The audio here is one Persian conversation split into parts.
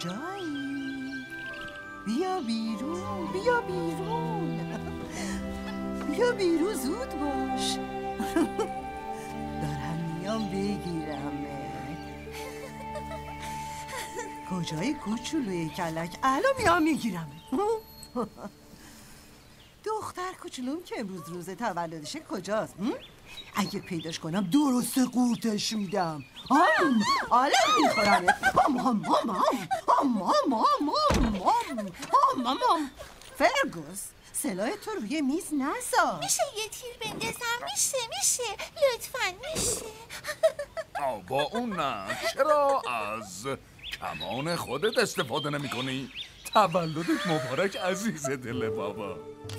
کجایی؟ بیا بیرون، بیا بیرون، بیا بیرون، زود باش. دارم میام بگیرمت. کجایی کوچولوی کلک؟ الان میام میگیرمت. دختر کوچولوم که امروز روز تولدشه کجاست؟ اگه پیداش کنم درست قورتش میدم. الان میخورم. فرگوس، سلاح تو روی میز نذار. میشه یه تیر بندازم؟ میشه لطفاً میشه. با اون نه. چرا از کمان خودت استفاده نمی کنی؟ تولدت مبارک عزیز دل بابا.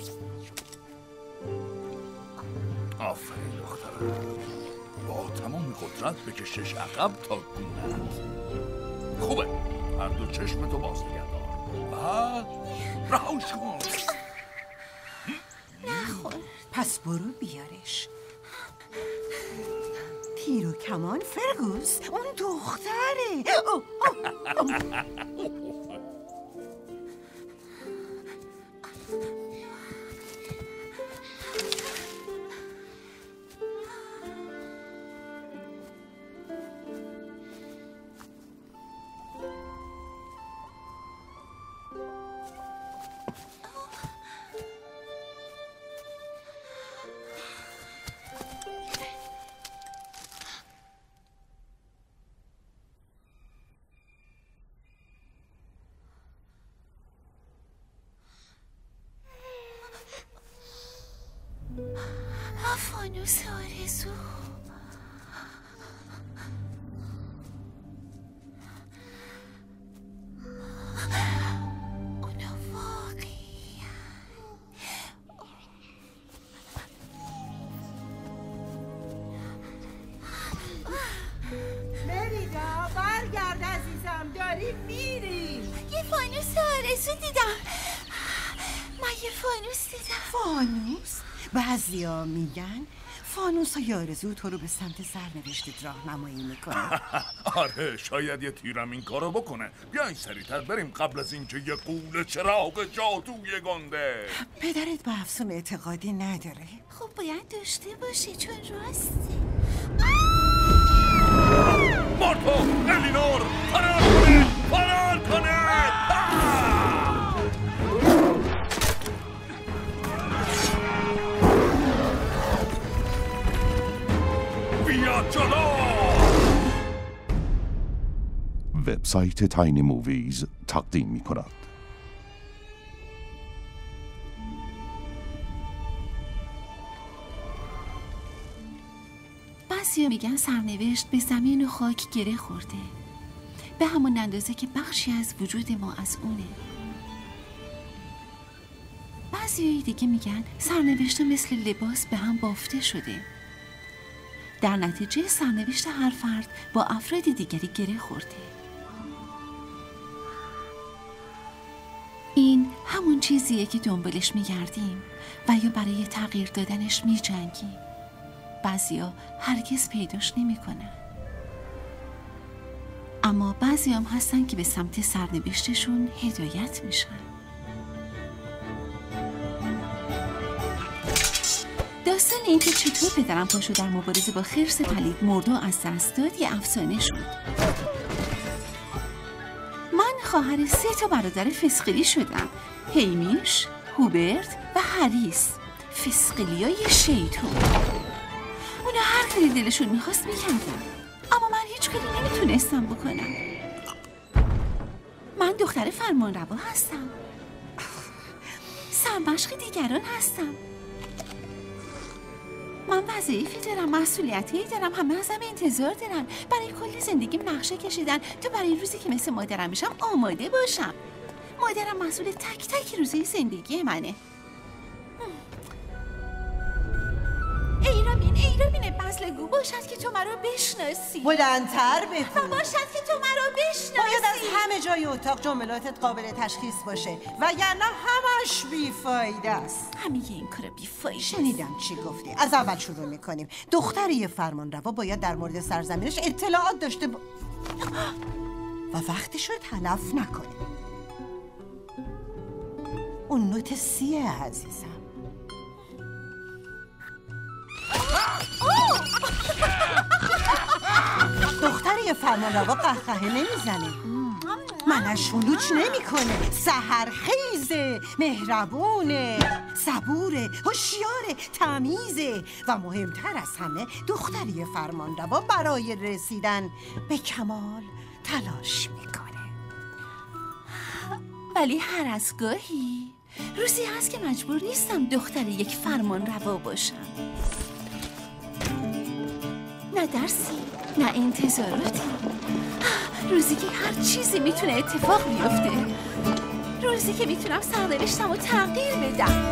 آفرین دخترم، با تمام قدرت بکشش عقب تا گونه‌ات. خوبه، هر دو چشمتو باز نگه دار و رهاش کن. نخور. پس برو بیارش. تیر و کمان فرگوس، اون دختره. فانوس آرزو. اونا واقعی. مریدا برگرد عزیزم، داری میری. یه فانوس آرزو دیدم. من یه فانوس دیدم. فانوس؟ بعضیا میگن فانوس های آرزو تو رو به سمت سرنوشتت راهنمایی میکنه. آره، شاید یه تیرم این کارو بکنه. بیاین سریعتر بریم قبل از اینکه یه قوله چراغ جادویی گنده. پدرت به افسون اعتقادی نداره؟ خب باید داشته باشی چون راسته. مارتو، الینور، فرار کنه. بیا جلو. وبسایت تاینی موویز تقدیم می کند. بعضیا میگن سرنوشت به زمین و خاک گره خورده، به همون اندازه که بخشی از وجود ما از اونه. بعضیای دیگه میگن سرنوشت مثل لباس به هم بافته شده. در نتیجه سرنوشت هر فرد با افراد دیگری گره خورده. این همون چیزیه که دنبالش میگردیم و یا برای تغییر دادنش میجنگیم. بعضیا هرگز پیداش نمیکنن. اما بعضی هم هستن که به سمت سرنوشتشون هدایت میشن. داستان این که چطور پدرم پاشو در مبارزه با خرس پلید مرد و از دست داد یه افسانه شد. من خواهر 3 برادر فسقلی شدم: هیمیش، هوبرت و هریس. فسقلیای شیطون. اونا هر کاری دلشون میخواست میکردن، اما من هیچ کاری نمیتونستم بکنم. من دختر فرمانروا هستم، سرمشق دیگران هستم. من وظایفی دارم، مسئولیتی دارم، همه ازم انتظار دارن. برای کل زندگیم نقشه کشیدن تا برای روزی که مثل مادرم میشم آماده باشم. مادرم مسئول تک تک روزی زندگی منه. ایرامین بزلگو باشد که تو مرا بشناسی. بلندتر بخون. و باشد که تو مرا بشناسی. باید از همه جای اتاق جملاتت قابل تشخیص باشه وگرنه همش بیفایده است. همه این کارا بیفایده. شنیدم چی گفتی. از اول شروع میکنیم. دختر یه فرمانروا باید در مورد سرزمینش اطلاعات داشته و وقتش رو تلف نکنه. اون نوت سیه عزیزم. دختر یه فرمانروا قهقهه نمیزنه، منش شلوچ نمیکنه، سحرخیزه، مهربونه، صبوره، هوشیاره، تمیزه و مهمتر از همه دختری فرمانروا برای رسیدن به کمال تلاش میکنه. ولی هر از گاهی روزی هست که مجبور نیستم دختر یک فرمانروا باشم. نه درسی، نه انتظاراتی. روزی که هر چیزی میتونه اتفاق بیفته. روزی که میتونم سرنوشتم رو تغییر بدم.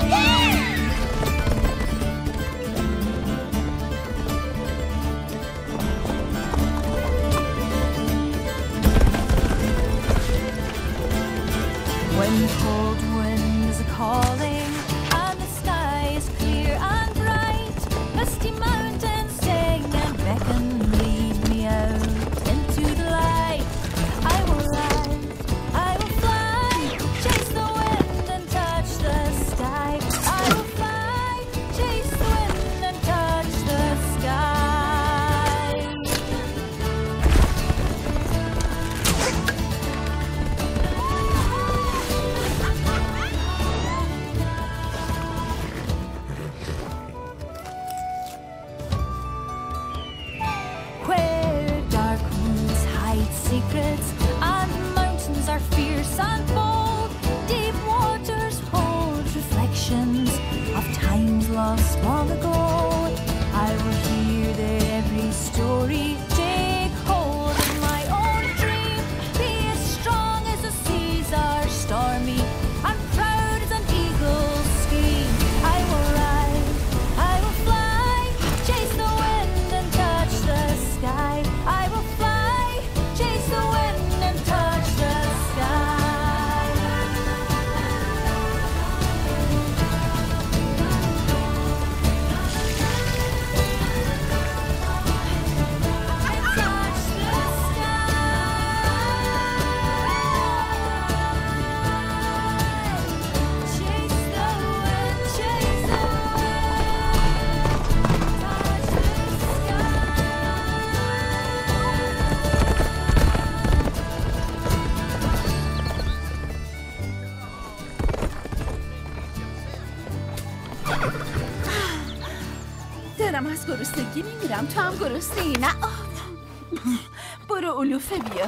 When cold winds are calling and the sky is clear and bright, misty mountains sing and beckon, lead me out into the light. I will ride, I will fly, chase the wind and touch the sky. I will fly, chase the wind and touch the sky. Where dark moons hide secrets and mountains are fierce and bold, deep waters hold reflections of times lost long ago. I will hear their every story, take hold of my own dream, be as strong as the seas are stormy and proud as an eagle's scream. I will ride, I will fly, chase the wind and touch the sky. I will fly, chase the wind and touch the sky. Touch the sky. Chase the wind, chase the wind. Touch the دارم از گرسنگی میمیرم. تو هم گرسنه‌ای؟ نه برو علوفه بیا.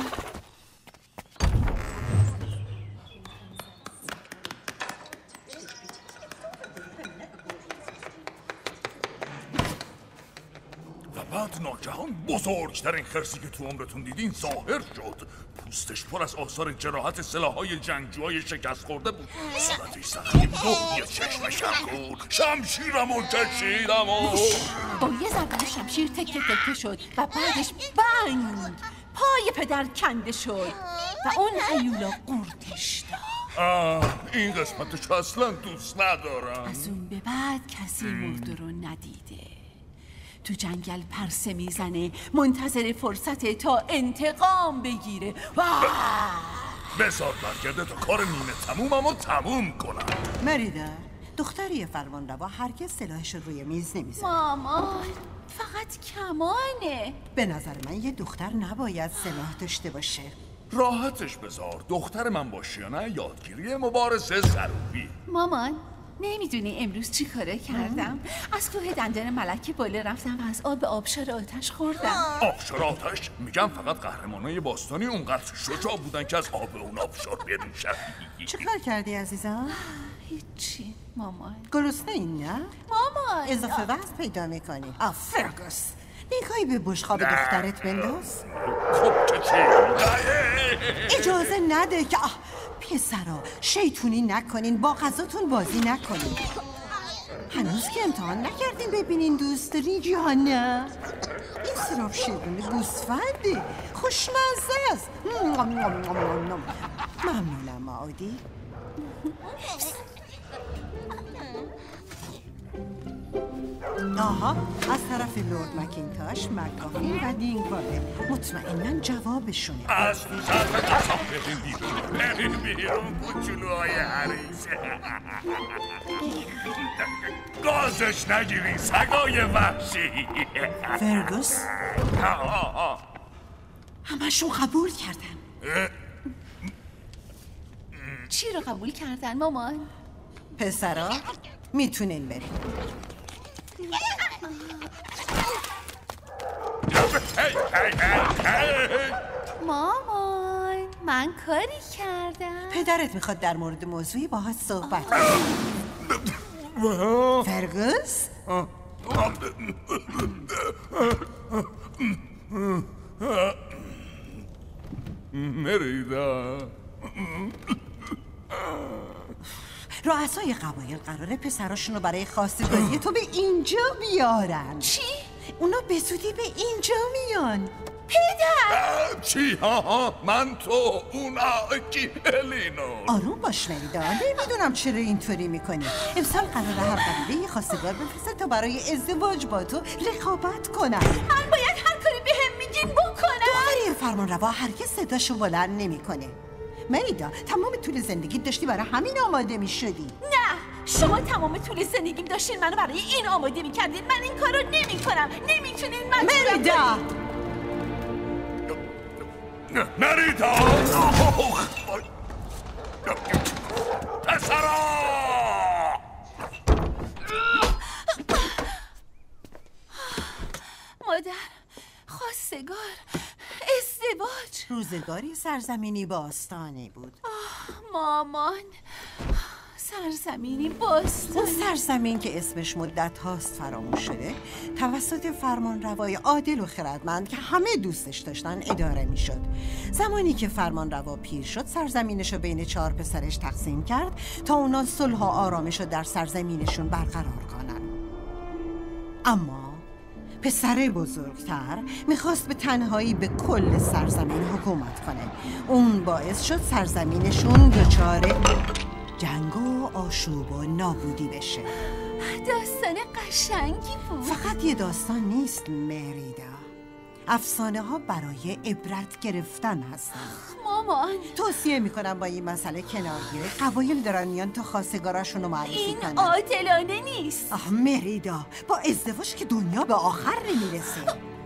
و بعد ناگهان بزرگترین خرسی که تو عمرتون دیدین ظاهر شد. پوستش پر از آثار جراحت سلاح‌های جنگجوهای شکست خورده بود. صورتش زخمی بود و یه چشمش هم بود. شمشیرمو کشیدمو. با یه ضربه شمشیر تکه تکه شد و بعدش بنگ پای پدر کنده شد و اون هیولا قورتش داد. این قسمتش اصلا دوست ندارم. از اون به بعد کسی مرد رو ندیده. تو جنگل پرسه میزنه، منتظر فرصت تا انتقام بگیره. بذار برگرده تا کار نیمه تموممو تموم کنم. مریدا، دختری فرمانروا هرگز سلاحش رو روی میز نمیذاره. مامان فقط کمانه. به نظر من یه دختر نباید سلاح داشته باشه. راحتش بذار. دختر من باشی یا نه یادگیری مبارزه ضروری. مامان نمیدونی امروز چی کاره کردم؟ از کوه دندان ملکه بالا رفتم و از آب آبشار آتش خوردم. آبشار آتش؟ میگم فقط قهرمانای باستانی اونقدر شجاع بودن که از آب اون آبشار بنوشن. چه کار کردی عزیزم؟ هیچی مامان. گرسنه این نه؟ مامان اضافه وزن پیدا میکنی. فرگوس نگاهی به بشقاب دخترت بنداز. خب چه چی؟ اجازه نده که پسرا شیطونی نکنین، با غذاتون بازی نکنین. هنوز که امتحان نکردین ببینین دوست دارین یا نه. این سراب شیرین گوسفنده، خوشمزه است. ممنونم عادی. آها، از طرف لورد مکینتاش، مکافین و لینکولن. مطمئناً جوابشونه. از تو سرف قسم بریم بیرون کوچولوهای هریس. گازش نگیرین سگای وحشی. فرگوس؟ همشون قبول کردن. چی رو قبول کردن مامان؟ پسرا میتونین بریم. مامان من کاری کردم. پدرت میخواد در مورد موضوعی باهات صحبت کنه. فرگوس؟ مریدا، رؤسای قبایل قراره پسراشونو برای خواستگاری تو به اینجا بیارن. چی؟ اونا به زودی به اینجا میان. پدر! چی؟ ها من تو اونا کی؟ الینو آروم باش مریدا، نمیدونم چرا اینطوری میکنی. امسال قراره هر قبیله یه خواستگار بفرسته تا برای ازدواج با تو رقابت کنن. من باید هر کاری بهم میگین بکنم. دختری فرمان روا هرگز صداشو بلند نمیکنه. مریدا، تمام طول زندگی داشتی برای همین آماده میشدی. نه، شما تمام طول زندگیم داشتین منو برای این آماده میکردین. من این کارو نمیکنم. نمیتونین من مریدا! مریدا! پسرا! مادر، خواستگار، ازدواج. روزگاری سرزمینی باستانی بود. مامان، سرزمینی باستانی. اون سرزمین که اسمش مدت هاست فراموش شده توسط فرمانروای عادل و خردمند که همه دوستش داشتن اداره می شد. زمانی که فرمانروا پیر شد سرزمینش رو بین 4 پسرش تقسیم کرد تا اونا صلح و آرامش رو در سرزمینشون برقرار کنن. اما پسر بزرگتر میخواست به تنهایی به کل سرزمین حکومت کنه. اون باعث شد سرزمینشون دچار جنگ و آشوب و نابودی بشه. داستان قشنگی بود. فقط یه داستان نیست مریدا، افسانه ها برای عبرت گرفتن هستن. مامان، توصیه میکنم با این مسئله کنار گیره. قبایل دارن میان تا خواستگاراشون رو معرفی این کنن. عادلانه نیست. مریدا، با ازدواج که دنیا به آخر نمیرسه.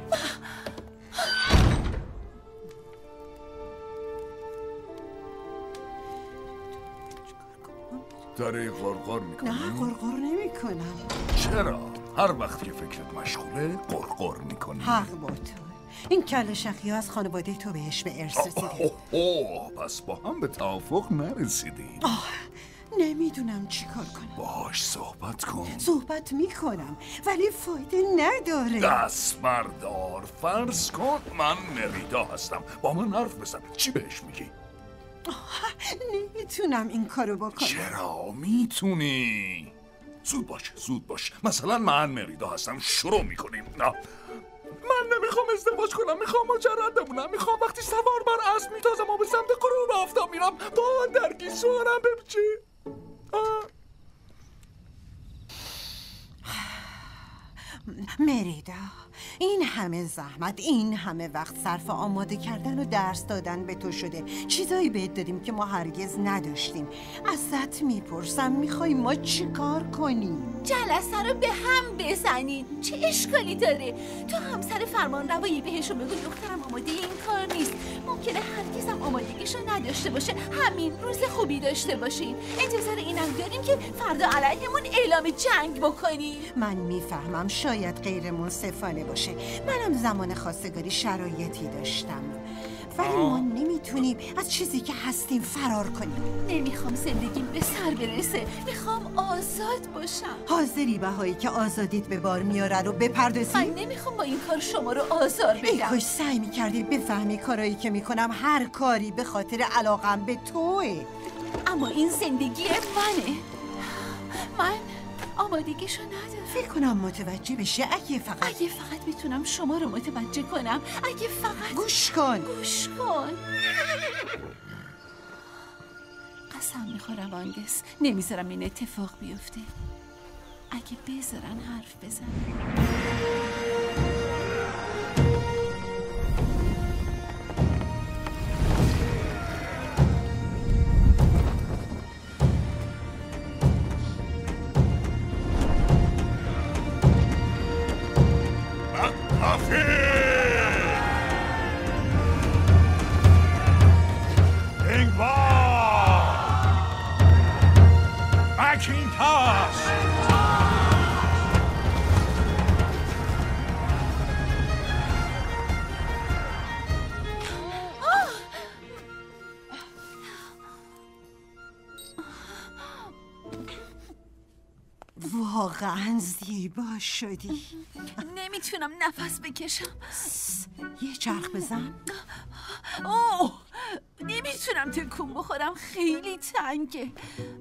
داری غرغر میکنی؟ نه غرغر نمی کنم. چرا؟ هر وقت که فکرت مشغوله غرغر میکنی. حق با تو. این کله شقی از خانواده تو بهش به ارث رسیده. پس با هم به توافق نرسیدی. نمیدونم چی کار کنم. باش صحبت کن. صحبت میکنم ولی فایده نداره. دست بردار. فرض کن من مریدا هستم، با من حرف بزن. چی بهش میگی؟ نمیتونم این کارو بکنم. چرا میتونی؟ زود باش. مثلا من مریدا هستم، شروع میکنیم. نه من نمیخوام ازدواج کنم، میخوام مجرد بمونم. میخوام وقتی سوار بر اسب میتازم و به سمت غروب آفتاب میرم با آن در گیسوانم بپیچی. مریدا، این همه زحمت، این همه وقت صرف آماده کردن و درس دادن به تو شده. چیزایی بهت دادیم که ما هرگز نداشتیم. ازت میپرسم میخوای ما چی کار کنیم؟ جلسه رو به هم بزنین. چه اشکالی داره؟ تو همسر فرمان روایی بهشو بگو دخترم آماده این کار نیست. ممکنه هرگزم آمادگیشو نداشته باشه. همین روز خوبی داشته باشین. انتظار اینم داریم که فردا علیهمون اعلام جنگ بکنیم. من میفهمم شاید غیر منصفانه باشه. منم زمان خواستگاری شرایطی داشتم، ولی ما نمیتونیم از چیزی که هستیم فرار کنیم. نمیخوام زندگیم به سر برسه. میخوام آزاد باشم. حاضری بهایی که آزادیت به بار میاره رو بپردازی؟ من نمیخوام با این کار شما رو آزار ای بدم. کاش سعی میکردی بفهمی کارایی که میکنم هر کاری به خاطر علاقم به توه. اما این زندگی منه. من آمادگیشو ندارم. فکر کنم متوجه بشه. اگه فقط میتونم شما رو متوجه کنم. اگه فقط گوش کن. قسم میخورم آنگس نمیذارم این اتفاق بیفته. اگه بذارن حرف بزنن. واقعا زیبا شدی. نمیتونم نفس بکشم. یه چرخ بزن. اوه، نمیتونم تکون بخورم، خیلی تنگه.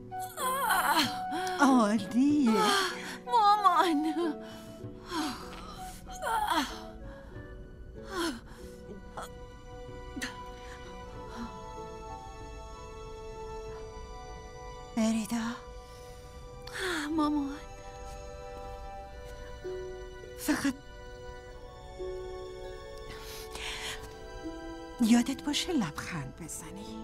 عالیه. مامان. مریدا. مامان. فقط یادت باشه لبخند بزنی.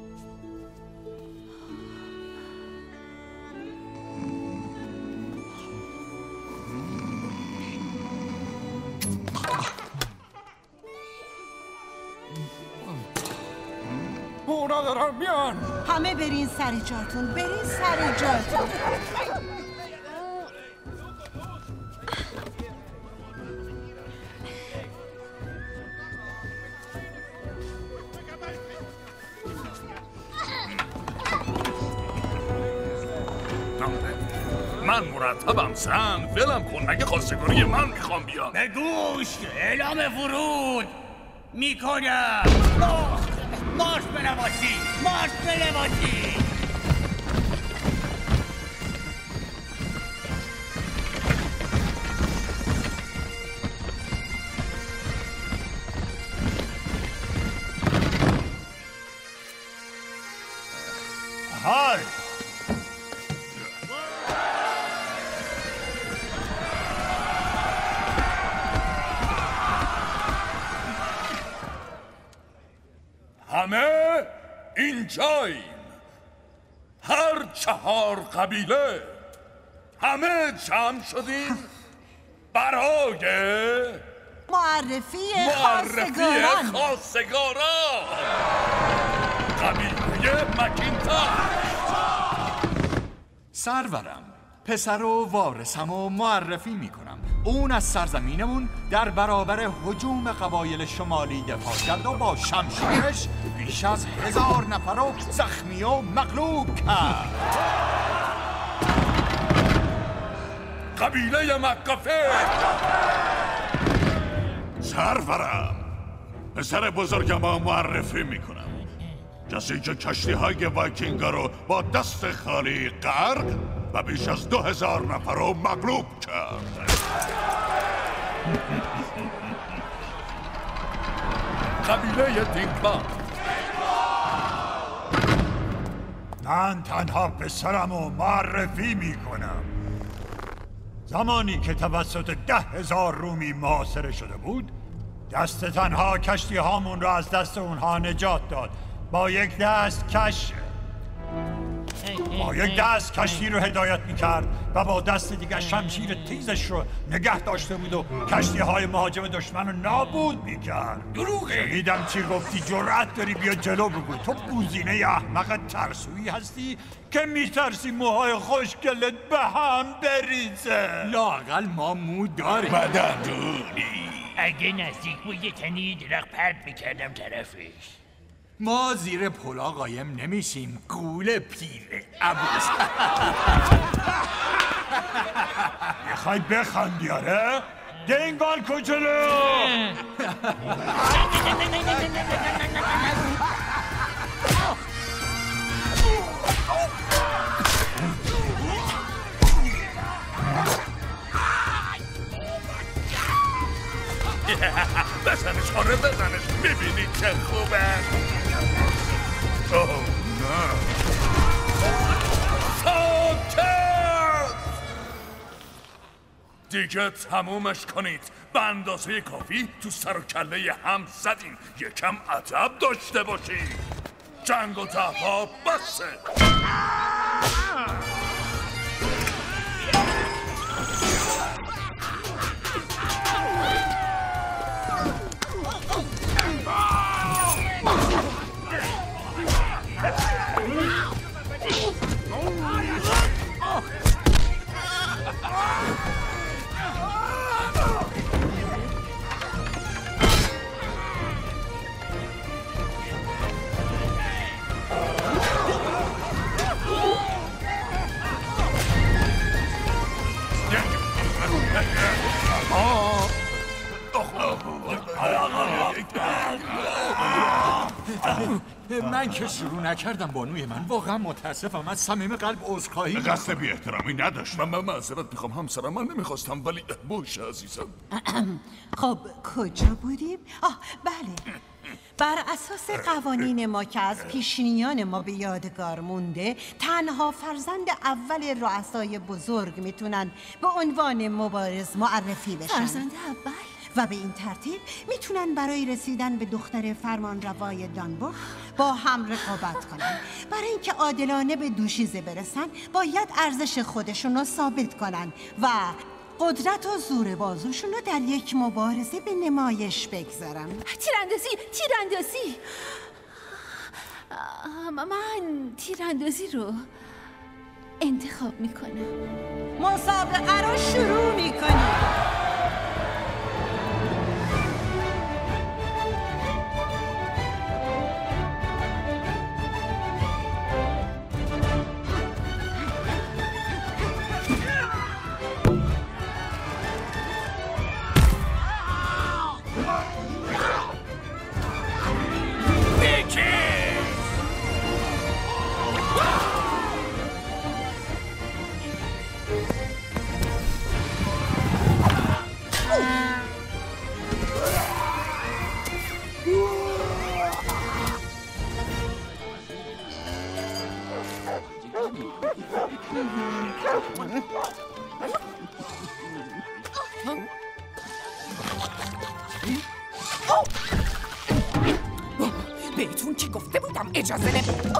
اونا دارن بیان. همه برین سر جاتون، برین سر جاتون. من مرتبم زن، ولم کن، مگه خواستگاری من میخوام بیان. به گوش، اعلام ورود میکنم. مارش بلواشی، مارش بلواشی. های همه اینجاییم، هر 4 قبیله همه جمع شدیم برای معرفی خواستگاران قبیله مکینتاش. سرورم، پسر و وارثم و معرفی میکنم. اون از سرزمینمون در برابر هجوم قبایل شمالی دفاع کرد و با شمشیرش بیش از 1000 نفر رو زخمی و مغلوب کرد. قبیله مقفه. سرورم، پسر بزرگم رو معرفی میکنم. کسی که کشتی های وایکینگا رو با دست خالی غرق و بیش از 2000 نفر رو مغلوب کرد. قبیله دینکان. من تنها پسرم رو معرفی میکنم. زمانی که توسط 10,000 رومی محاصره شده بود، دست تنها کشتی هامون رو از دست اونها نجات داد. با یک دست کشتی رو هدایت میکرد و با دست دیگر شمشیر تیزش رو نگه داشته بود و کشتی های مهاجم دشمن رو نابود میکرد. دروغه. شنیدم چی گفتی، جرأت داری بیا جلو بگو. تو گوزینه احمق ترسویی هستی که میترسی موهای خوشگلت به هم بریزه. لااقل ما مو داریم. بدندونی. اگه نزدیک بود یه تنی درخت پرد میکردم طرفش. ما زیر پلا قایم نمیشیم، گول پیره عبوس. میخوای بخندی آره؟ دنگال کجلو. بزنش، آره بزنش. میبینی چه خوبه. اوه نه. ساکت. دیگه تمومش کنید. به اندازه کافی تو سر و کله هم زدین. یکم ادب داشته باشید. جنگ و دعوا بسه. من که شروع نکردم بانوی من. واقعا متاسفم. از صمیم قلب عذرخواهی قصد بی احترامی نداشت. من معذرت میخوام همسرم، من نمیخواستم، ولی باشه عزیزم. خب کجا بودیم؟ بله، بر اساس قوانین ما که از پیشینیان ما به یادگار مونده، تنها فرزند اول رؤسای بزرگ میتونن به عنوان مبارز معرفی بشن. فرزند اول؟ و به این ترتیب میتونن برای رسیدن به دختر فرمانروای دانبورگ با هم رقابت کنن. برای اینکه عادلانه به دوشیزه برسن باید ارزش خودشون رو ثابت کنن و قدرت و زور بازوشون رو در یک مبارزه به نمایش بگذارن. تیراندازی. من تیراندازی رو انتخاب میکنم. مسابقه رو شروع میکنیم. بهتون چی گفته بودم اجازه نمیدم.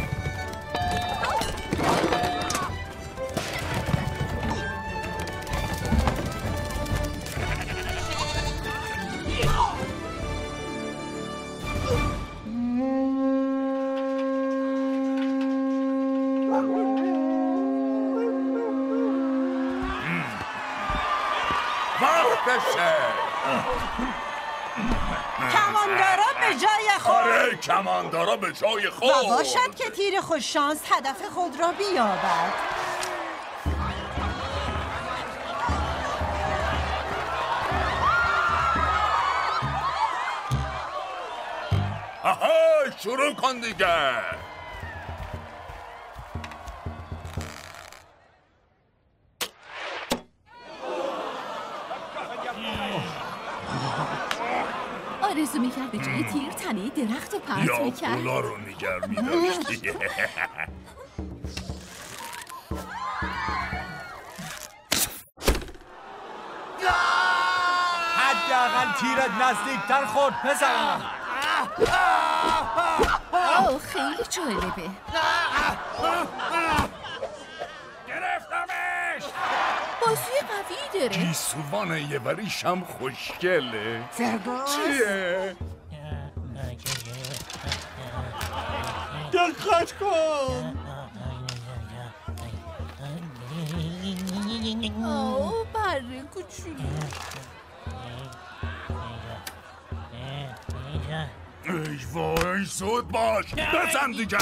کماندارا به جای خود. آره، کماندارا به جای خود. و باشد که تیر خوششانس هدف خود را بیابد. آها، شروع کن دیگه. آرزو میکرد به جای تیر تنه درخت رو پرت یا میکرد. پولا رو نگر میداشتی. حداقل تیرت نزدیکتر خورد پسرم. خیلی جالبه. گرفتمش. بازوی قوی داره. گیسوان یه وریش هم خوشگله. فرگوس چیه؟ دقت کن. بره کوچولو. ای وای، زود باش، بزن دیگه.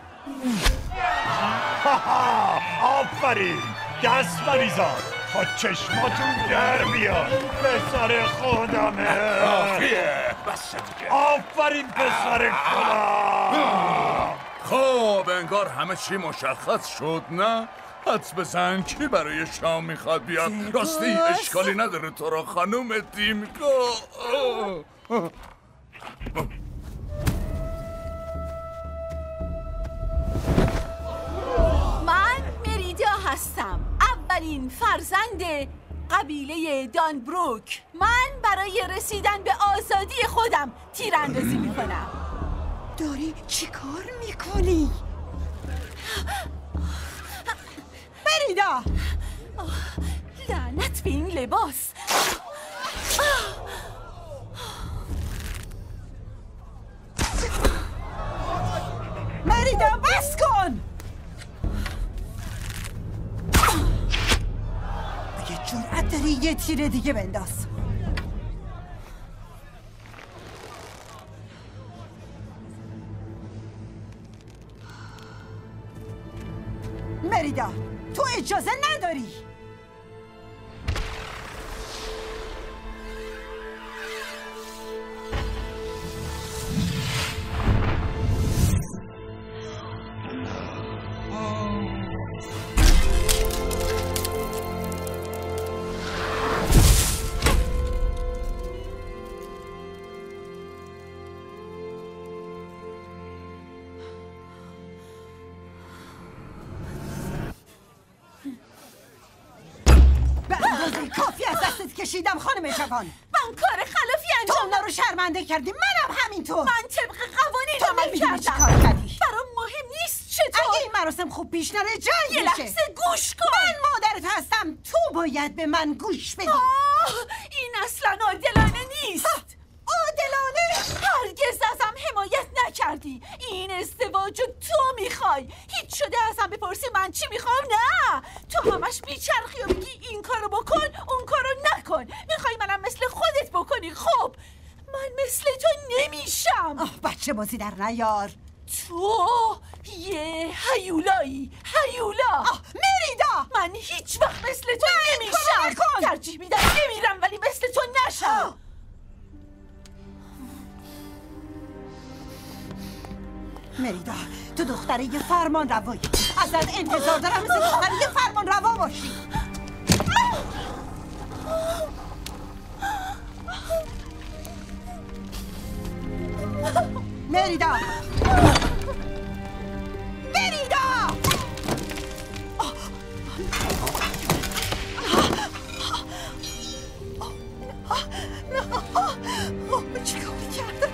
آفرین، دست بریزان تا چشماتون در بیاد. پسر خودمه. بس دیگه. آفرین پسر خودم. خب انگار همه چی مشخص شد، نه؟ حدس بزن کی برای شام میخواد بیاد. راستی اشکالی نداره تو را خانوم دیمگو. من مریدا هستم، اولین فرزند قبیله دانبروک. من برای رسیدن به آزادی خودم تیراندازی میکنم. داری چی کار میکنی؟ مریدا! لعنت به این لباس. مریدا بس کن! اگه جرأت داری یه تیر دیگه بنداز. مریدا تو اجازه نداری. کافی از دستت کشیدم خانم جوان. من کار خلافی انجام تو اونا رو شرمنده کردی، منم همینطور. من طبق قوانین تو من میدونی چی کار کردی. برام مهم نیست چطور. اگه این مراسم خوب پیش نره جنگ یه میشه. لحظه گوش کن. من مادرت هستم، تو باید به من گوش بدی. این اصلا عادلانه نیست. عادلانه؟ هرگز ازم حمایت نکردی. این ازدواجو تو میخوای. هیچ شده ازم بپرسی من چی میخوام؟ نه، تو همش بیچرخی و بگی این کارو بکن اون کارو نکن. میخوای منم مثل خودت بکنی. خب من مثل تو نمیشم. بچه بازی در نیار. تو یه هیولایی. هیولا. مریدا من هیچ وقت مثل تو نمیشم. ترجیح میدم بمیرم ولی مثل تو نشم. مریدا تو دختره یه فرمان روایی. ازت انتظار دارم مثل دختره یه فرمان روا باشی. مریدا مریدا چی کاری کردم؟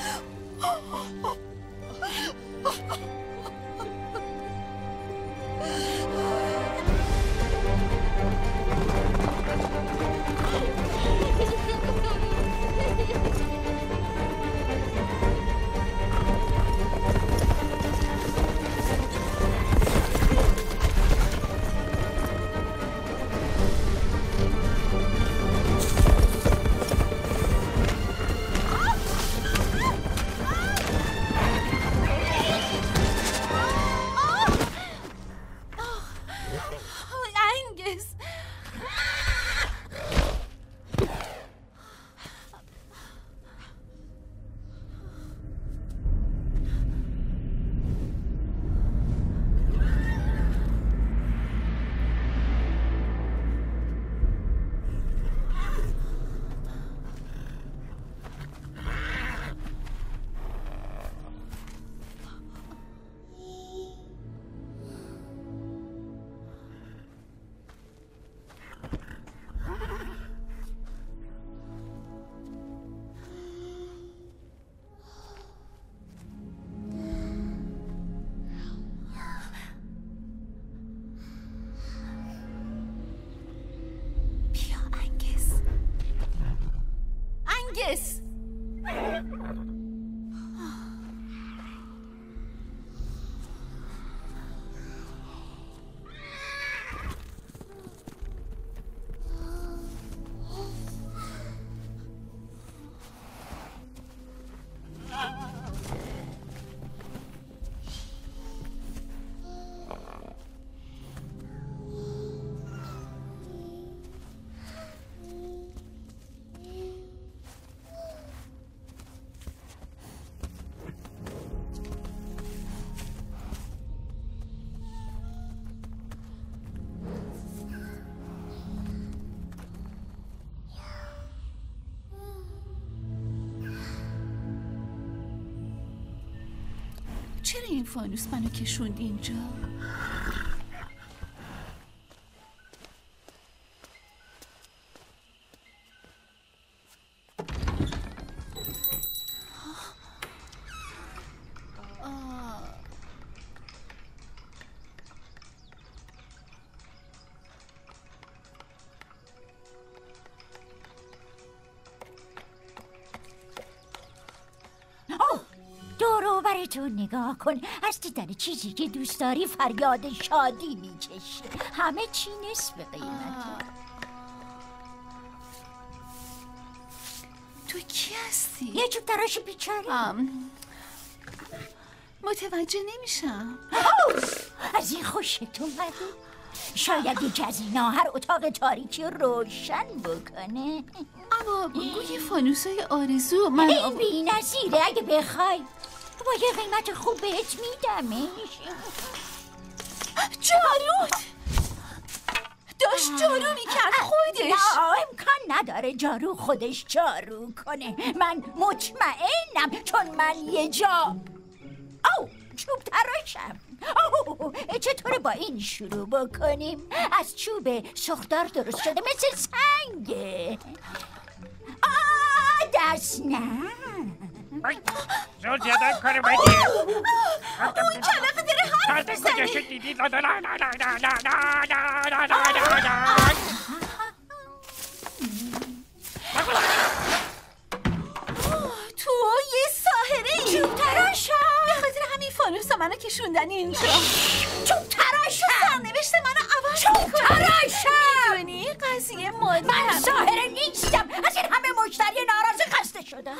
Yes. چرا این فانوس منو کشوند اینجا؟ دور و برتون نگاه کن. از دیدن چیزی که دوست داری فریاد شادی میکشی. همه چی نصف قیمته. تو کی هستی؟ یه چوب تراش بیچاره. متوجه نمیشم. از این خوشت اومده؟ شاید یکی از اینا هر اتاق تاریکی روشن بکنه. اما گوی فانوسای آرزو من این بی نظیره. اگه بخوای با یه قیمت خوب بهت میدمش. جارو داشت جارو میکرد خودش. نه امکان نداره جارو خودش جارو کنه. من مطمئنم چون من یه جا چوب تراشم. چطوره با این شروع بکنیم؟ از چوب سوختار درست شده مثل سنگه. دست نه. زود زیادن کار بدی. اون کلقه داره حرف میزنه. کجاشو دیدی؟ تو یه ساحره ای. چوب تراشم. به خاطر همین فانوسا منو کشوندن اینجا. چوب تراشم. سرنوشت منو عوض چوب تراشم. میدونی قضیه مادی. من ساحره نیستم. از این همه مشتری ناراضی خسته شدم.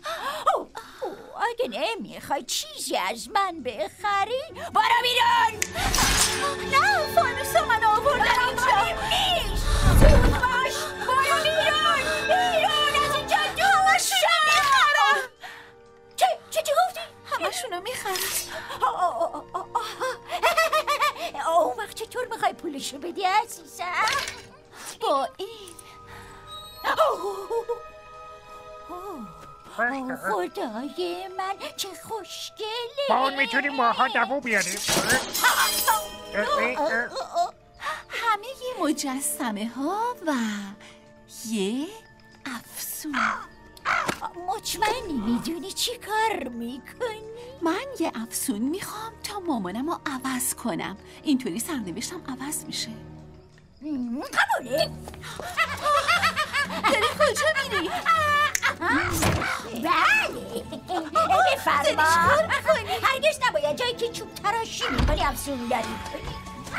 اگه نمیخوای چیزی از من بخری برو بیرون. نه فانوسا منو آوردن اینجا. نیست. زود باش. برو بیرون. بیرون از اینجا دور شو. چی گفتی؟ همشونو میخرم. اون وقت چطور میخوای پولشو بدی عزیزم؟ با این. خدای من چه خوشگله. با اون میتونیم ماها دوو بیاریم. همه یه مجسمه ها و یه افسون. مطمئنی میدونی چی کار میکنی؟ من یه افسون میخوام تا مامانم رو عوض کنم. اینطوری سرنوشتم عوض میشه. قبوله؟ داری کجا میری؟ بله بفرما. هرگز نباید جایی که چوب تراشی میکنی افسون داری کنی.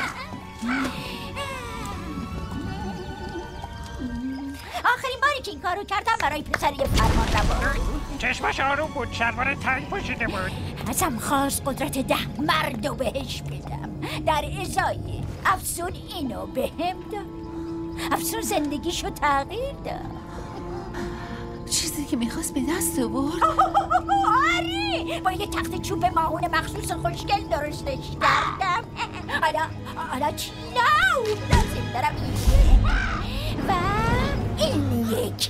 آخرین باری که این کارو کردم برای پسر یه فرمان روا بود. چشمش آروم بود. شلوار تنگ پوشیده بود. ازم خواست قدرت 10 مردو بهش بدم. در ازای افسون اینو بهم داد. افسون زندگیشو تغییر داد. چیزی که میخواست به دست آورد. آره با یه تخت چوب ماهون مخصوص خوشگل درستش کردم. حالا چی لازم دارم و این یکی.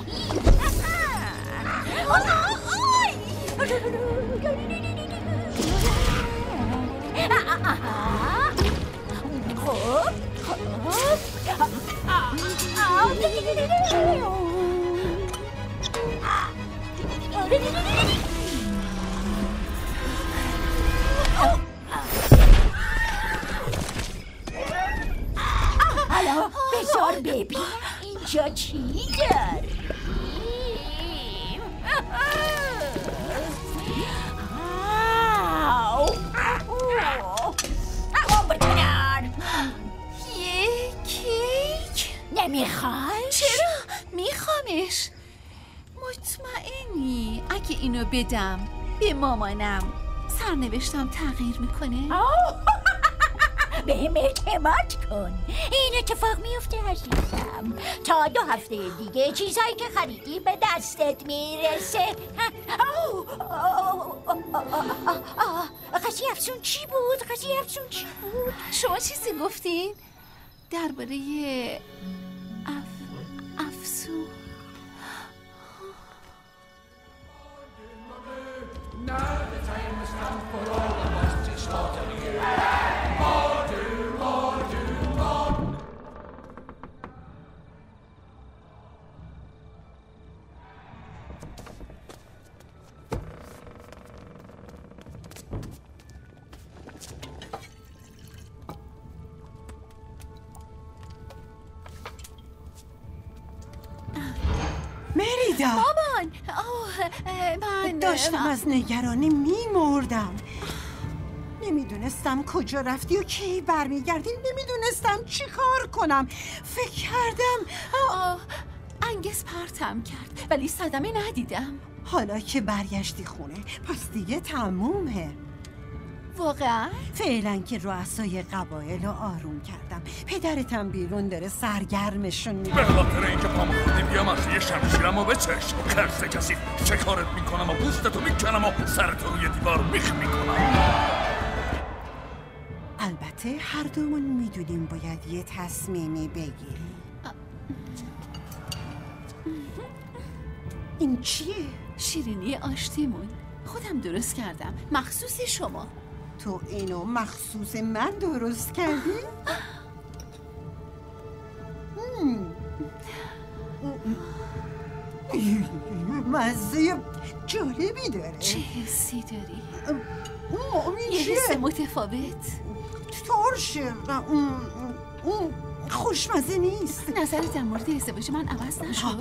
حالا بذار ببین اینجا چی داریم. یه کیک؟ نمیخوای؟ چرا؟ میخوامش. مطمئنی اگه اینو بدم به مامانم سرنوشتم تغییر میکنه؟ بهم اعتماد کن. این اتفاق میفته عزیزم. تا 2 هفته دیگه چیزایی که خریدی به دستت میرسه. قضیه افسون چی بود؟ شما چیزی گفتین؟ درباره افسون. مریدا مامان من داشتم از نگرانی میمردم. نمیدونستم کجا رفتی و کی برمیگردی. نمیدونستم چی کار کنم. فکر کردم انگس پرتم کرد ولی صدمه ندیدم. حالا که برگشتی خونه پس دیگه تمومه. واقعا؟ فعلا که رؤسای قبایل رو آروم کردم. پدرتم بیرون داره سرگرمشون میکنه. به خاطر اینکه پامو خوردی بیام از یه شمشیرم و بچش کرس کسی چه کارت میکنم و پوستتو میکنم و سرتو روی دیوار میخ میکنم. البته هر دومون میدونیم باید یه تصمیمی بگیریم. این چیه؟ شیرینی آشتیمون. خودم درست کردم، مخصوص شما. تو اینو مخصوص من درست کردی؟ مزه جالبی داره. چه حسی داری؟ یه حس متفاوت. ترشه. خوشمزه نیست. نظرت در مورد ازدواج من عوض نشد؟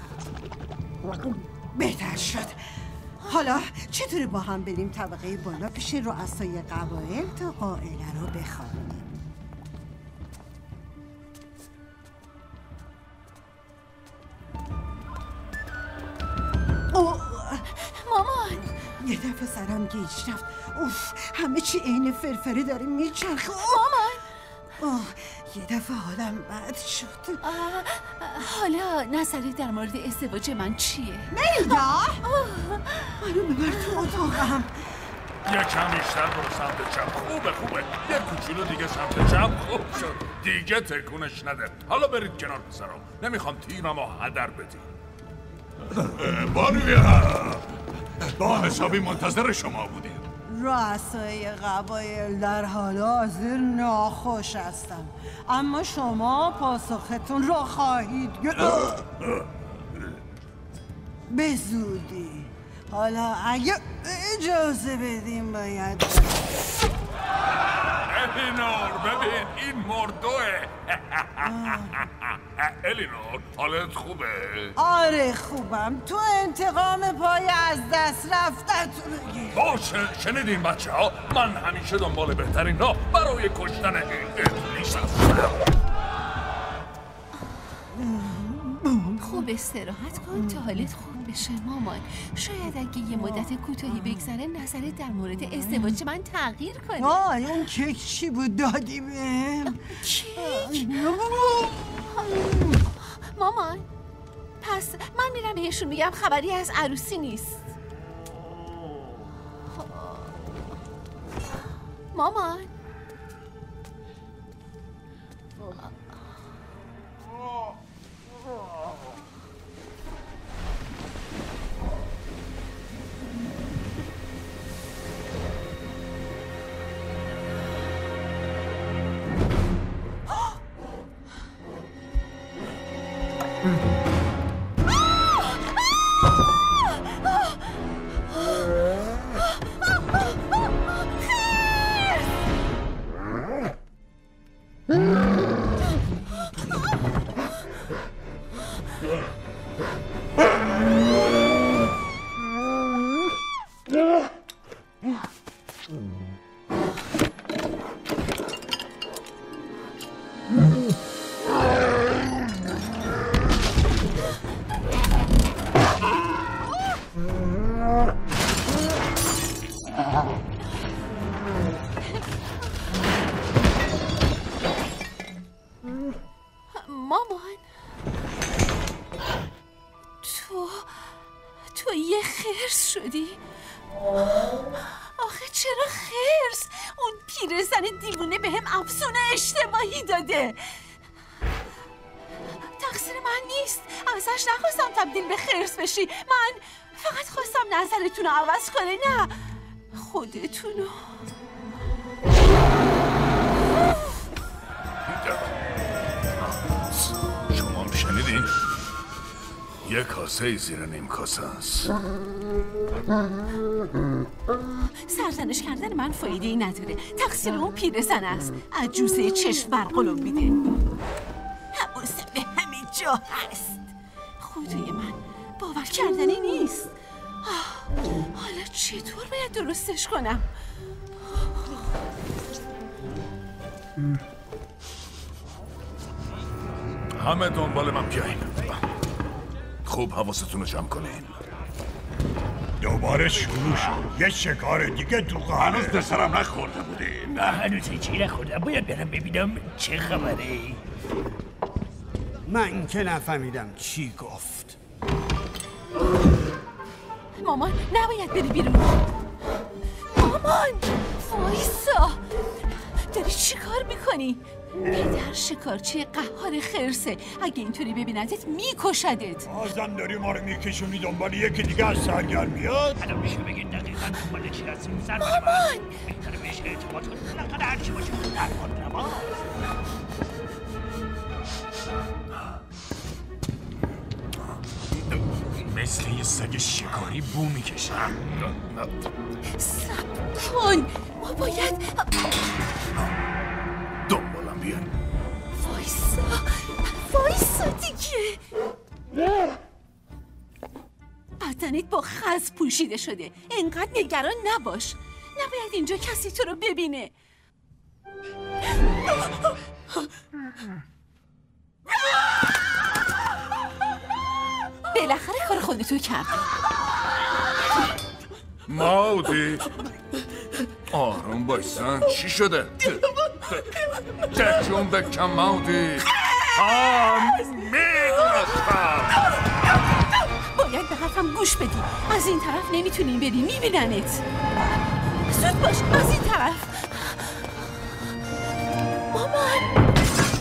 بهتر شد. حالا چطوری با هم بریم طبقه بالا پیش رؤسای قبایل تا عائله رو بخوابونیم؟ مامان یه دفعه سرم گیج رفت. اوف همه چی عین فرفری داره میچرخه. مامان یه دفعه حالم بد شد. حالا نظری در مورد ازدواج من چیه؟ میدا منو ببر تو اتاقم. یکم بیشتر برو سمت چپ. خوبه یه کوچولو دیگه سمت چپ. خوب شد دیگه تکونش نده. حالا برید کنار پسرا. نمیخوام تیممو هدر بدی. بانویا با حسابی منتظر شما بودیم. رؤسای قبایل در حال حاضر ناخوش هستم، اما شما پاسختون را خواهید گرفت به زودی. حالا اگه اجازه بدیم باید الینور ببین این مردوه. الینور حالت خوبه؟ آره خوبم. تو انتقام پای از دست رفتتون بگیر. باشه شنیدین بچه ها؟ من همیشه دنبال بهترین راه برای کشتن ابلیس هستم. خوب استراحت کن تا حالت خوب بشه مامان. شاید اگه یه مدت کوتاهی بگذره نظرت در مورد ازدواج من تغییر کنه. اون کیک چی بود دادی بهم؟ کیک؟ مامان پس من میرم بهشون میگم خبری از عروسی نیست. مامان تو یه خرس شدی؟ آخه چرا خرس؟ اون پیرزن دیوونه به هم افسون اشتباهی داده. تقصیر من نیست، ازش نخواستم تبدیل به خرس بشی. من فقط خواستم نظرتون رو عوض کنه، نه خودتونو. شما هم شنیدین؟ یه کاسه زیر نیم کاسه است. سرزنش کردن من فایده‌ای نداره. تقصیر اون پیرزن است. عجوزه چشم برقلوب میده. حواسم به همه جا هست. خدای من باور کردنی نیست. حالا چطور باید درستش کنم؟ همه دنبال من بیاین. خوب حواستون رو جمع کنین. دوباره شروع شد. یه شکار دیگه تو قاره. هنوز دسرم نخورده بودی؟ نه هنوز چی نخوردم. باید برم ببینم چه خبره. من که نفهمیدم چی گفت. مامان نباید بری بیرون. مامان وایسا. داری چی کار میکنی؟ پدر شکارچی قهار خرسه. اگه اینطوری ببیندت میکشدت. بازم داری ما رو میکشونی دنبال یکی دیگه از سرگرمیات؟ الان میشه بگید دقیقا دنبال چی هستیم؟ مامان بهتره بهش اعتماد کنیم. بالاخره هرچی باشه در مورد نماز. مثل یه سگ شکاری بو میکشه. صبر کن. ما باید دنبالم بیان. وایسا دیگه. بدنت با خز پوشیده شده. انقدر نگران نباش. نباید اینجا کسی تو رو ببینه. بالاخره کار خودتو کردی. ماودی آروم بایستن. چی شده؟ جون بکن ماودی. میدونستم. باید به حرفم گوش بدی. از این طرف نمیتونی بری. میبیننت. زود باش. از این طرف. مامان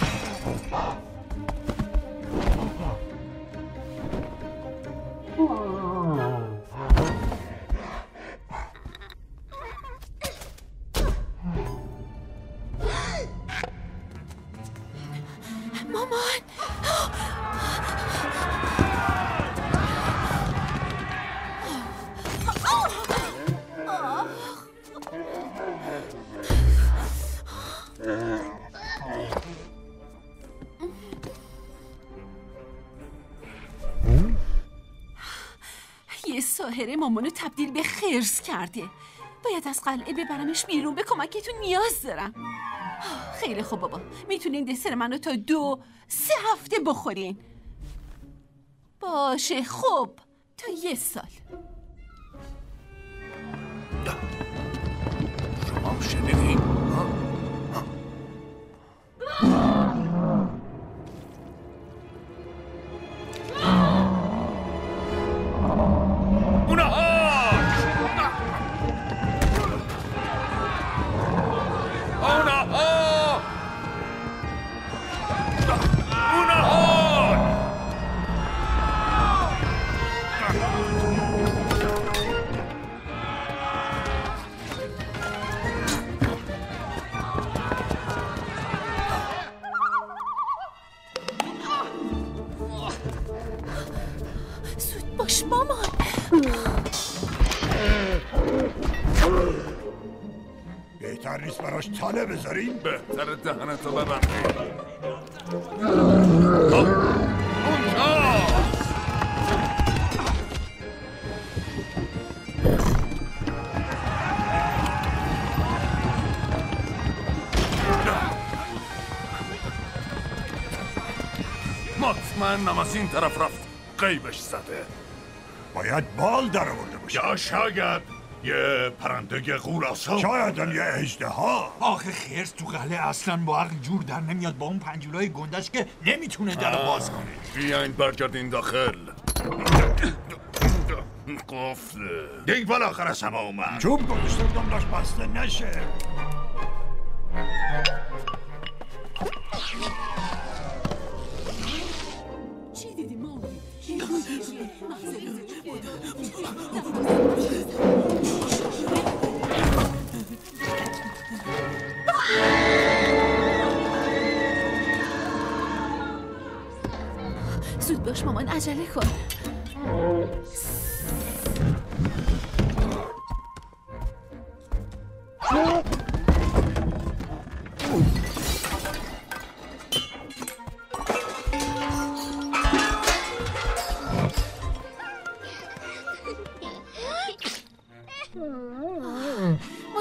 یه ساحره مامانو تبدیل به خرس کرده. باید از قلعه ببرمش بیرون. به کمکتون نیاز دارم. خیلی خوب بابا. میتونین دسر منو تا 2-3 هفته بخورین. باشه خوب. تا 1 سال. شما شنیدین؟ زود باش مامان. بهتر نیست براش تاله بذاریم؟ بهتر دهنتو ببندی. اونجا مطمئنم از این طرف رفت. غیبش زده. باید بال در آورده باشه. یا شاید یه پرنده غولاسا. شاید هم یه اژدها. آخه خرس تو قلعه اصلا با عقل جور در نمیاد. با اون پنجولای گندش که نمیتونه در باز کنه. بیاین برگردین داخل. قفله. دیگه بالاخره سما اومد. چوب گذاشته بودم داشت بسته نشه. چی دیدی مامان؟ زود باش مامان. عجله کن.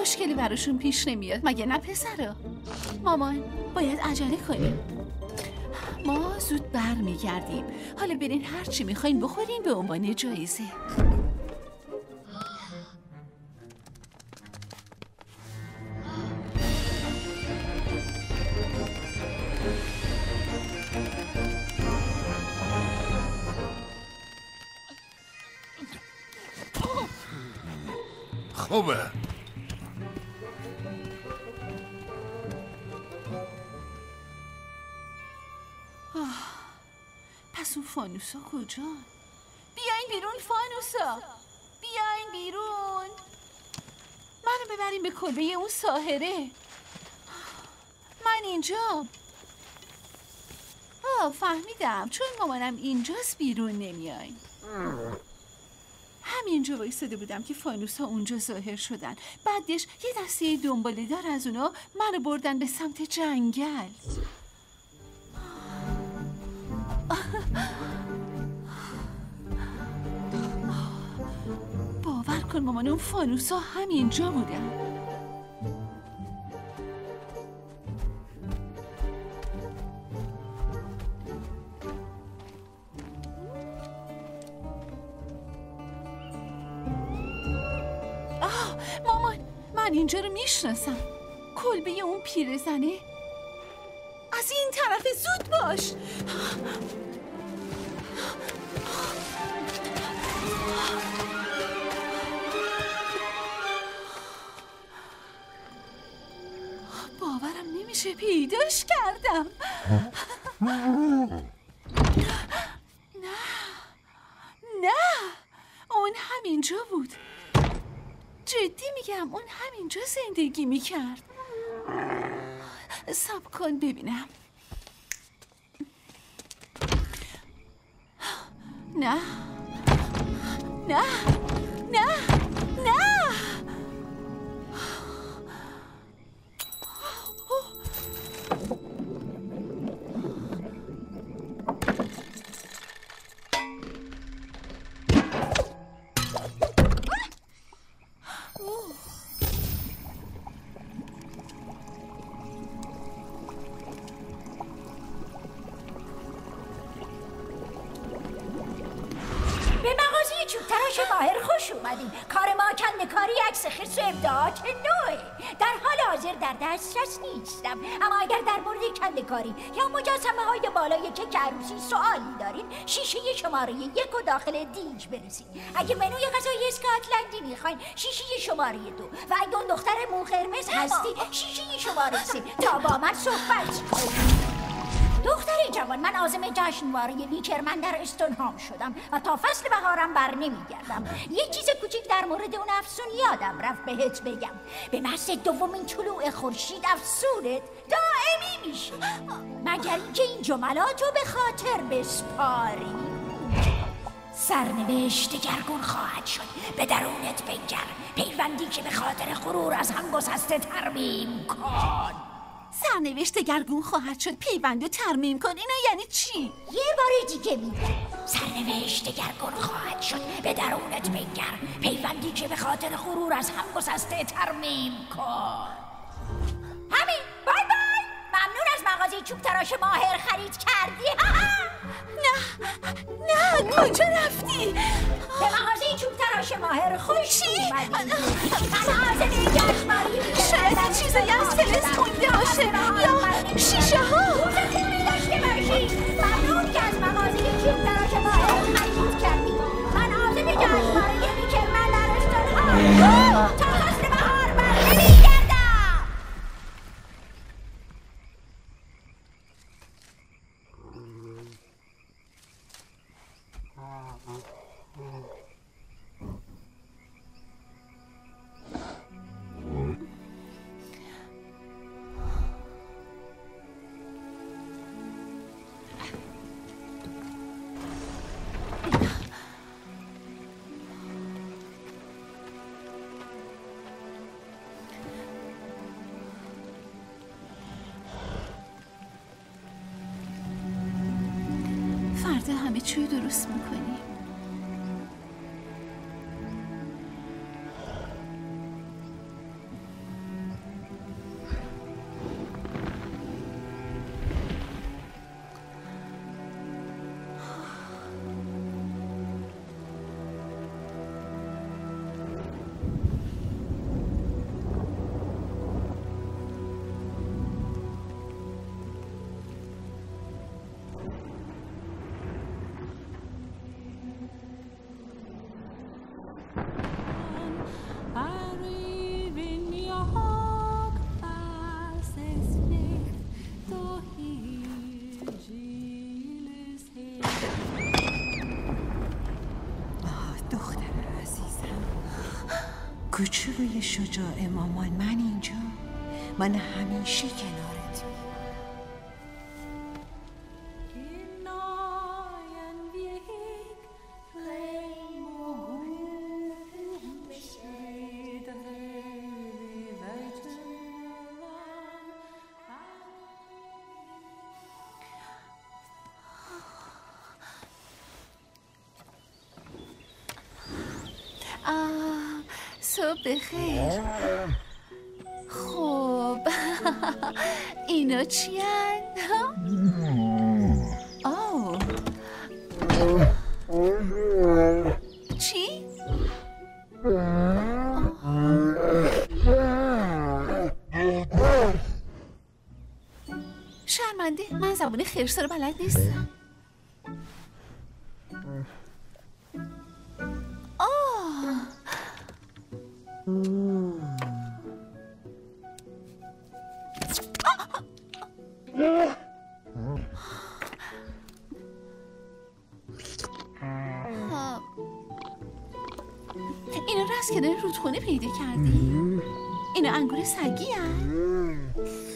مشکلی براشون پیش نمیاد، مگه نه پسرا؟ مامان باید عجله کنیم. ما زود برمیگردیم. حالا برین هر چی میخواین بخورین به عنوان جایزه. خوبه. پس اون فانوسا کجا؟ بیاین بیرون فانوسا، بیاین بیرون. منو ببرین به کلبه اون ساحره. من اینجام. فهمیدم، چون مامانم اینجاست بیرون نمیاین. همینجا وایساده بودم که فانوس‌ها اونجا ظاهر شدن. بعدش یه دسته دنباله‌دار از اونا منو بردن به سمت جنگل. باور کن مامان، اون فانوس‌ها همینجا بودن. مامان، من اینجا رو میشناسم. کلبه اون پیرزنه از این طرف. زود باش. باورم نمیشه پیداش کردم. نه اون همینجا بود. جدی میگم اون همینجا زندگی میکرد. صبر کن ببینم. نه نه نه نه. کار ما کنده‌کاری، عکس خرس و ابداعات نوعه. در حال حاضر در دسترس نیستم، اما اگر در مورد کنده‌کاری یا مجسمه های بالای کیک عروسی سوالی دارین، شیشه شماره 1 و داخل دیج برسید. اگه منوی غذای اسکاتلندی میخواین، شیشه شماره 2 و اگه اون دختر مو قرمز هستی، شیشه شماره 3 تا با من صحبت کنید. دختری جوان، من عازم جشنواره ویکرمن در استونهام شدم و تا فصل بهارم بر نمیگردم. یه چیز کوچیک در مورد اون افسون یادم رفت بهت بگم. به محض دومین طلوع خورشید افسونت دائمی میشه، مگر اینکه این جملاتو به خاطر بسپاری. سرنوشت دگرگون خواهد شد، به درونت بنگر. پیوندی که به خاطر غرور از هم گسسته ترمیم کن. سرنوشت دگرگون خواهد شد، پیوند و ترمیم کن. اینا یعنی چی؟ یه بار دیگه میگم. سرنوشت دگرگون خواهد شد، به درونت بنگر. پیوندی که به خاطر غرور از هم گسسته ترمیم کن. همین. بای بای. ممنون از مغازه چوب تراش ماهر خرید کردی. نه کجا رفتی؟ به مغازه چوب تراش ماهر خوش اومدی. من عازم جشنواره شاید این چیزایی از فلز خونده باشه یا شیشه ها. روز خوبی داشته باشی. ممنون که از مغازه چوب تراش ماهر خرید کردی. من عازم جشنواره ویکرمن در استونهام تا فصل بهار بر نمیگردم. فردا همه چی رو درست میکنی. کوچولوی شجاع مامان، من اینجا، من همیشه کنارت. صبح بخیر. خب اینا چی هن؟ آه چی؟ شرمنده، من زبون خرس رو بلد نیستم. اینا رو از کنار رودخونه پیدا کردی؟ اینا انگور سگی هست؟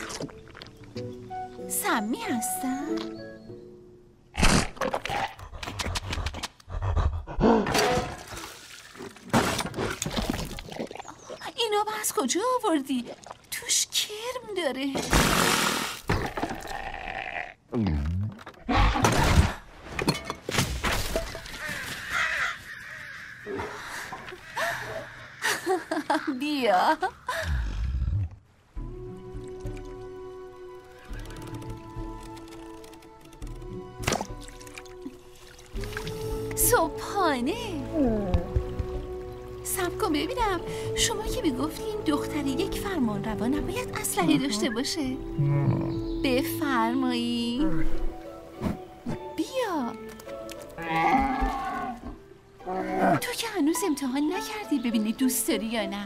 سمی هستن؟ اینا با از کجا آوردی؟ توش کرم داره. بیا. صبحانه. صبر کن ببینم، شما که میگفتی این دختر یک فرمانروا نباید اسلحه داشته باشه. بفرمایی. بیا. تو که هنوز امتحان نکردی ببینی دوست داری یا نه.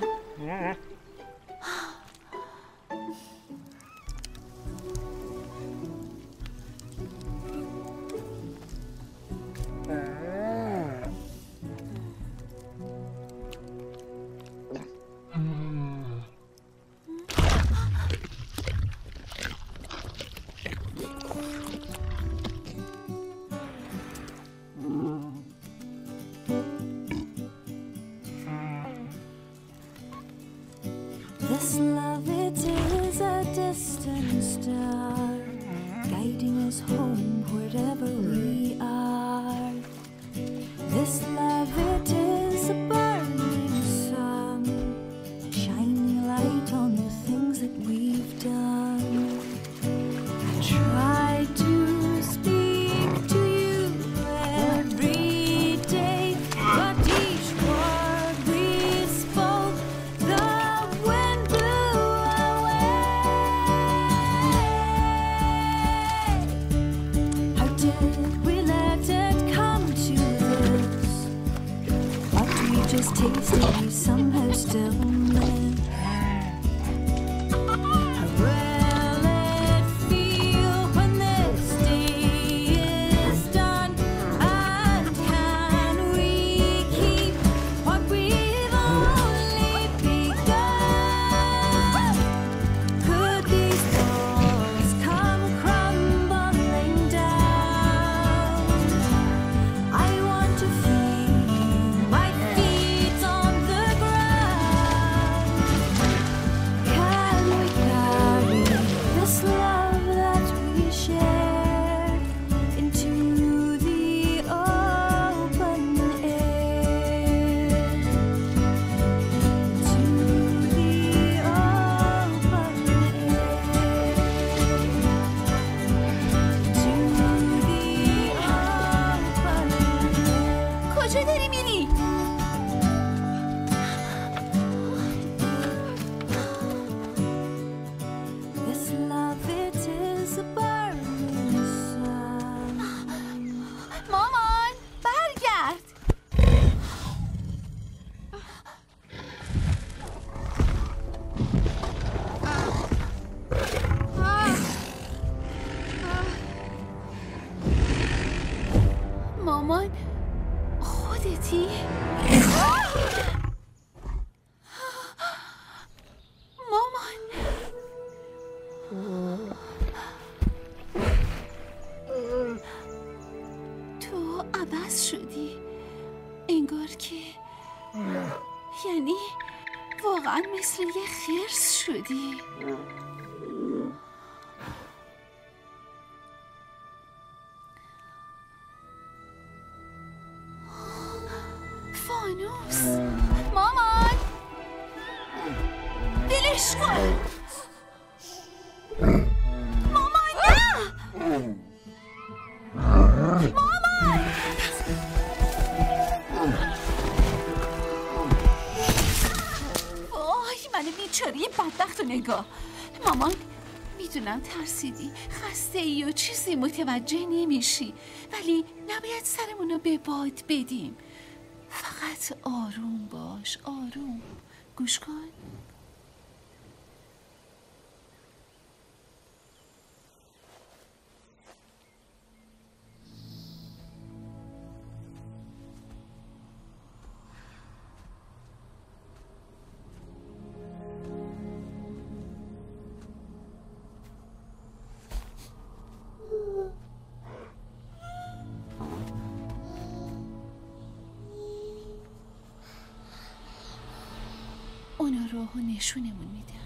This love, it is a distant star, guiding us home wherever we are. This love, it is a burning sun, shining light on the things that we've done. I try to speak to you every day, but each word we spoke, the wind blew away. How did we let it come to this? What we just tasted, we somehow still miss. واقعا مثل یه خرس شدی. فانوس مامان دلش کن. مامان نه. مامان وای من بیچاره بدبخت رو نگاه. مامان میدونم ترسیدی، خسته ای و چیزی متوجه نمیشی، ولی نباید سرمونو به باد بدیم. فقط آروم باش، آروم. گوش کن. اونا راهو نشونمون میدن.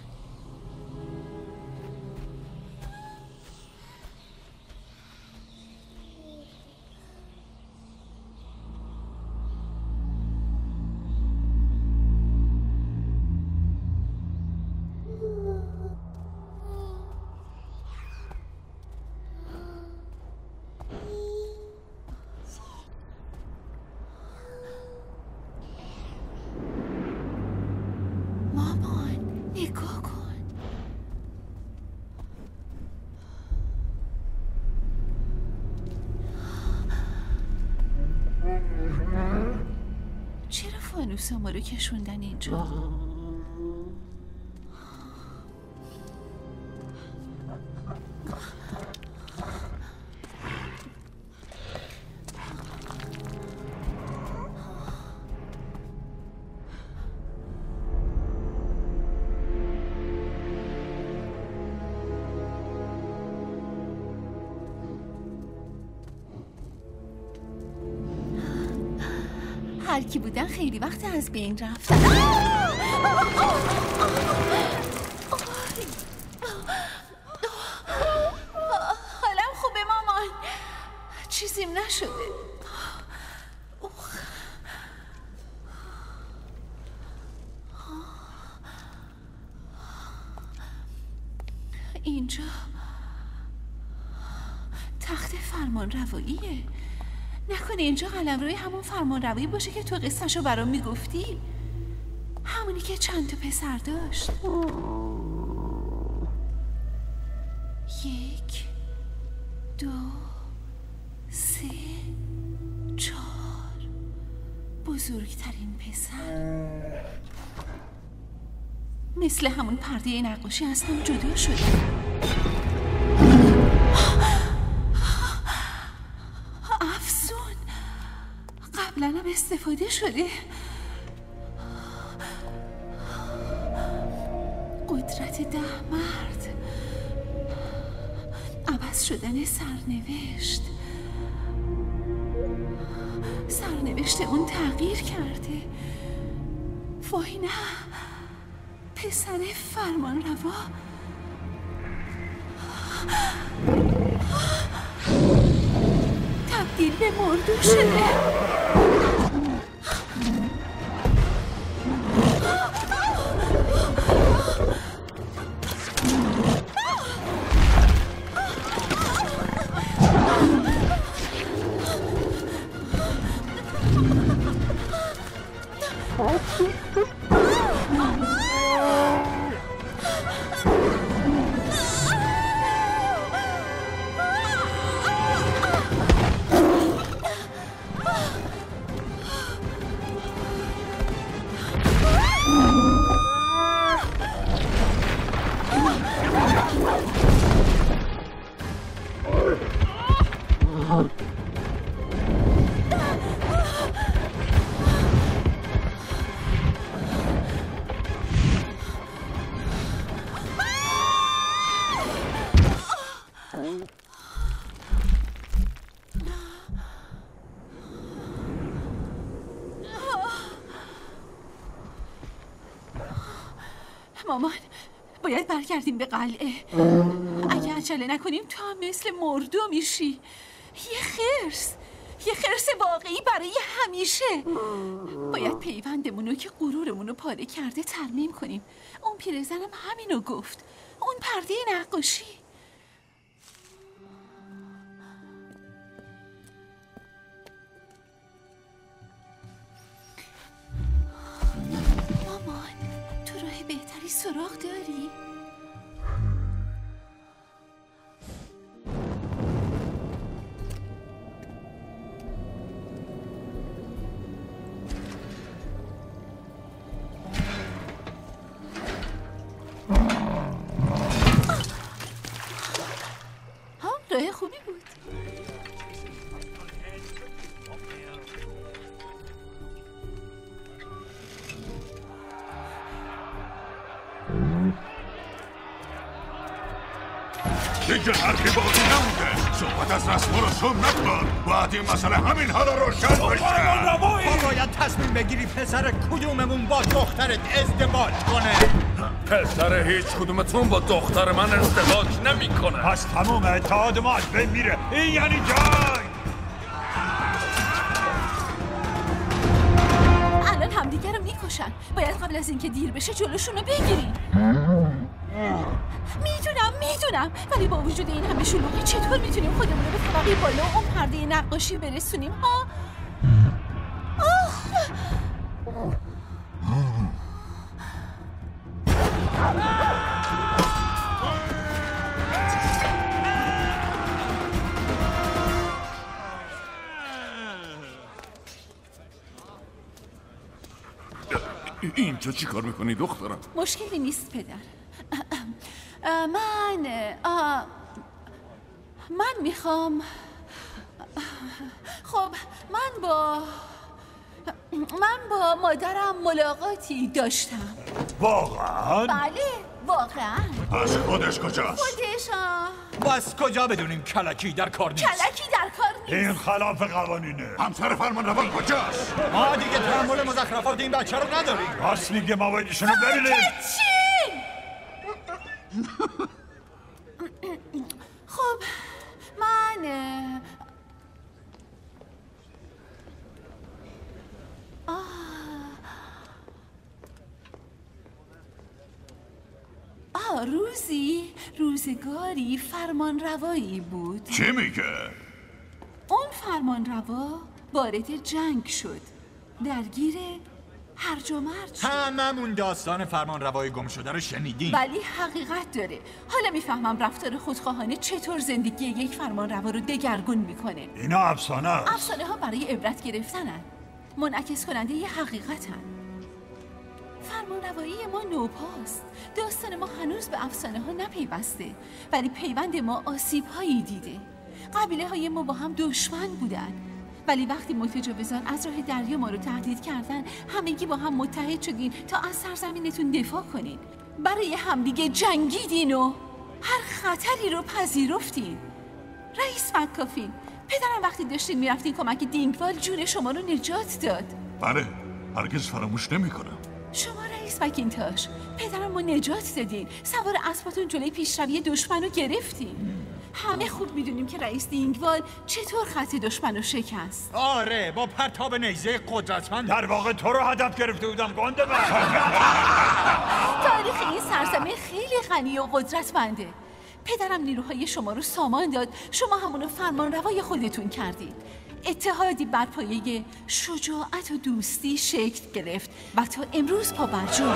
نگاه کن. چرا فانوس ما رو کشوندن اینجا؟ هر کی بودن خیلی وقت از بین رفتن. حالم خوبه مامان، چیزیم نشده. اینجا تخت فرمان رواییه. نکنه اینجا قلمروی همون فرمان روایی باشه که تو قصهشو برام میگفتی؟ همونی که چند تا پسر داشت. 1 2 3 4 بزرگترین پسر مثل همون پرده نقاشی از هم جدا شده. قبلا هم استفاده شده. قدرت 10 مرد، عوض شدن سرنوشت. سرنوشت اون تغییر کرده. وای نه، پسر فرمان روا تبدیل به مردو شده. مامان باید برگردیم به قلعه. اگه عجله نکنیم تو هم مثل مردو میشی. یه خرس واقعی برای همیشه. باید پیوندمونو که غرورمونو پاره کرده ترمیم کنیم. اون پیرزنم همینو گفت. اون پرده نقاشی. مامان تو راه بهتری سراغ داری؟ راه خوبی بود. دیگه حرفی باقی نمونده. صحبت از رسم و رسوم نکن. باید این مسئله همین حالا روشن بشه. تو باید تصمیم بگیری پسر کدوممون با دخترت ازدواج کنه. پسر هیچ کدومتون با دختر من ازدواج نمیکنه. پس تموم اتحاد ما از بین میره. این یعنی جنگ. الان همدیگه رو میکشن. باید قبل از اینکه دیر بشه جلوشون رو بگیریم. میدونم ولی با وجود این همه شلوغی چطور میتونیم خودمون رو به طبقه بالا و اون پرده نقاشی برسونیم ها؟ اینجا چی کار میکنی دخترم؟ مشکلی نیست پدر. من میخوام خب من با مادرم ملاقاتی داشتم. واقعا؟ بله واقعا. از خودش کجاست؟ بس کجا بدونیم کلکی در کار نیست؟ این خلاف قوانینه. همسر فرمانروا کجاست؟ ما دیگه تحمل مزخرفات این بچه رو نداریم. راست میگه موایدشونو ببینیم. خب من روزگاری فرمانروایی بود. چی میگه؟ اون فرمانروا وارد جنگ شد. درگیر هرج و مرج. هممون داستان فرمانروای گم شده رو شنیدیم. ولی حقیقت داره. حالا میفهمم رفتار خودخواهانه چطور زندگی یک فرمانروا رو دگرگون میکنه. اینا افسانه است. افسانه ها برای عبرت گرفتنن. منعکس کننده ی حقیقتن. فرمانروایی ما نوپاست. داستان ما هنوز به افسانه ها نپیوسته، ولی پیوند ما آسیب هایی دیده. قبیله های ما با هم دشمن بودن، ولی وقتی متجاوزان از راه دریا ما رو تهدید کردن همگی با هم متحد شدین تا از سرزمینتون دفاع کنین. برای همدیگه جنگیدین و هر خطری رو پذیرفتین. رئیس مکافین، پدرم وقتی داشتین میرفتین کمک دینگوال جون شما رو نجات داد. بله، هرگز فراموش نمی‌کنم. شما رئیس مکینتاش، پدرم رو نجات دادین. سوار اسباتون جلوی پیشروی دشمن رو گرفتین. همه خوب میدونیم که رئیس دینگوال چطور خط دشمن رو شکست. آره، با پرتاب نیزه قدرتمند. در واقع تو رو هدف گرفته بودم گنده من. تاریخ این سرزمین خیلی غنی و قدرتمنده. پدرم نیروهای شما رو سامان داد، شما همونو فرمانروای خودتون کردید. اتحادی بر پایه شجاعت و دوستی شکل گرفت و تا امروز پا بر جا.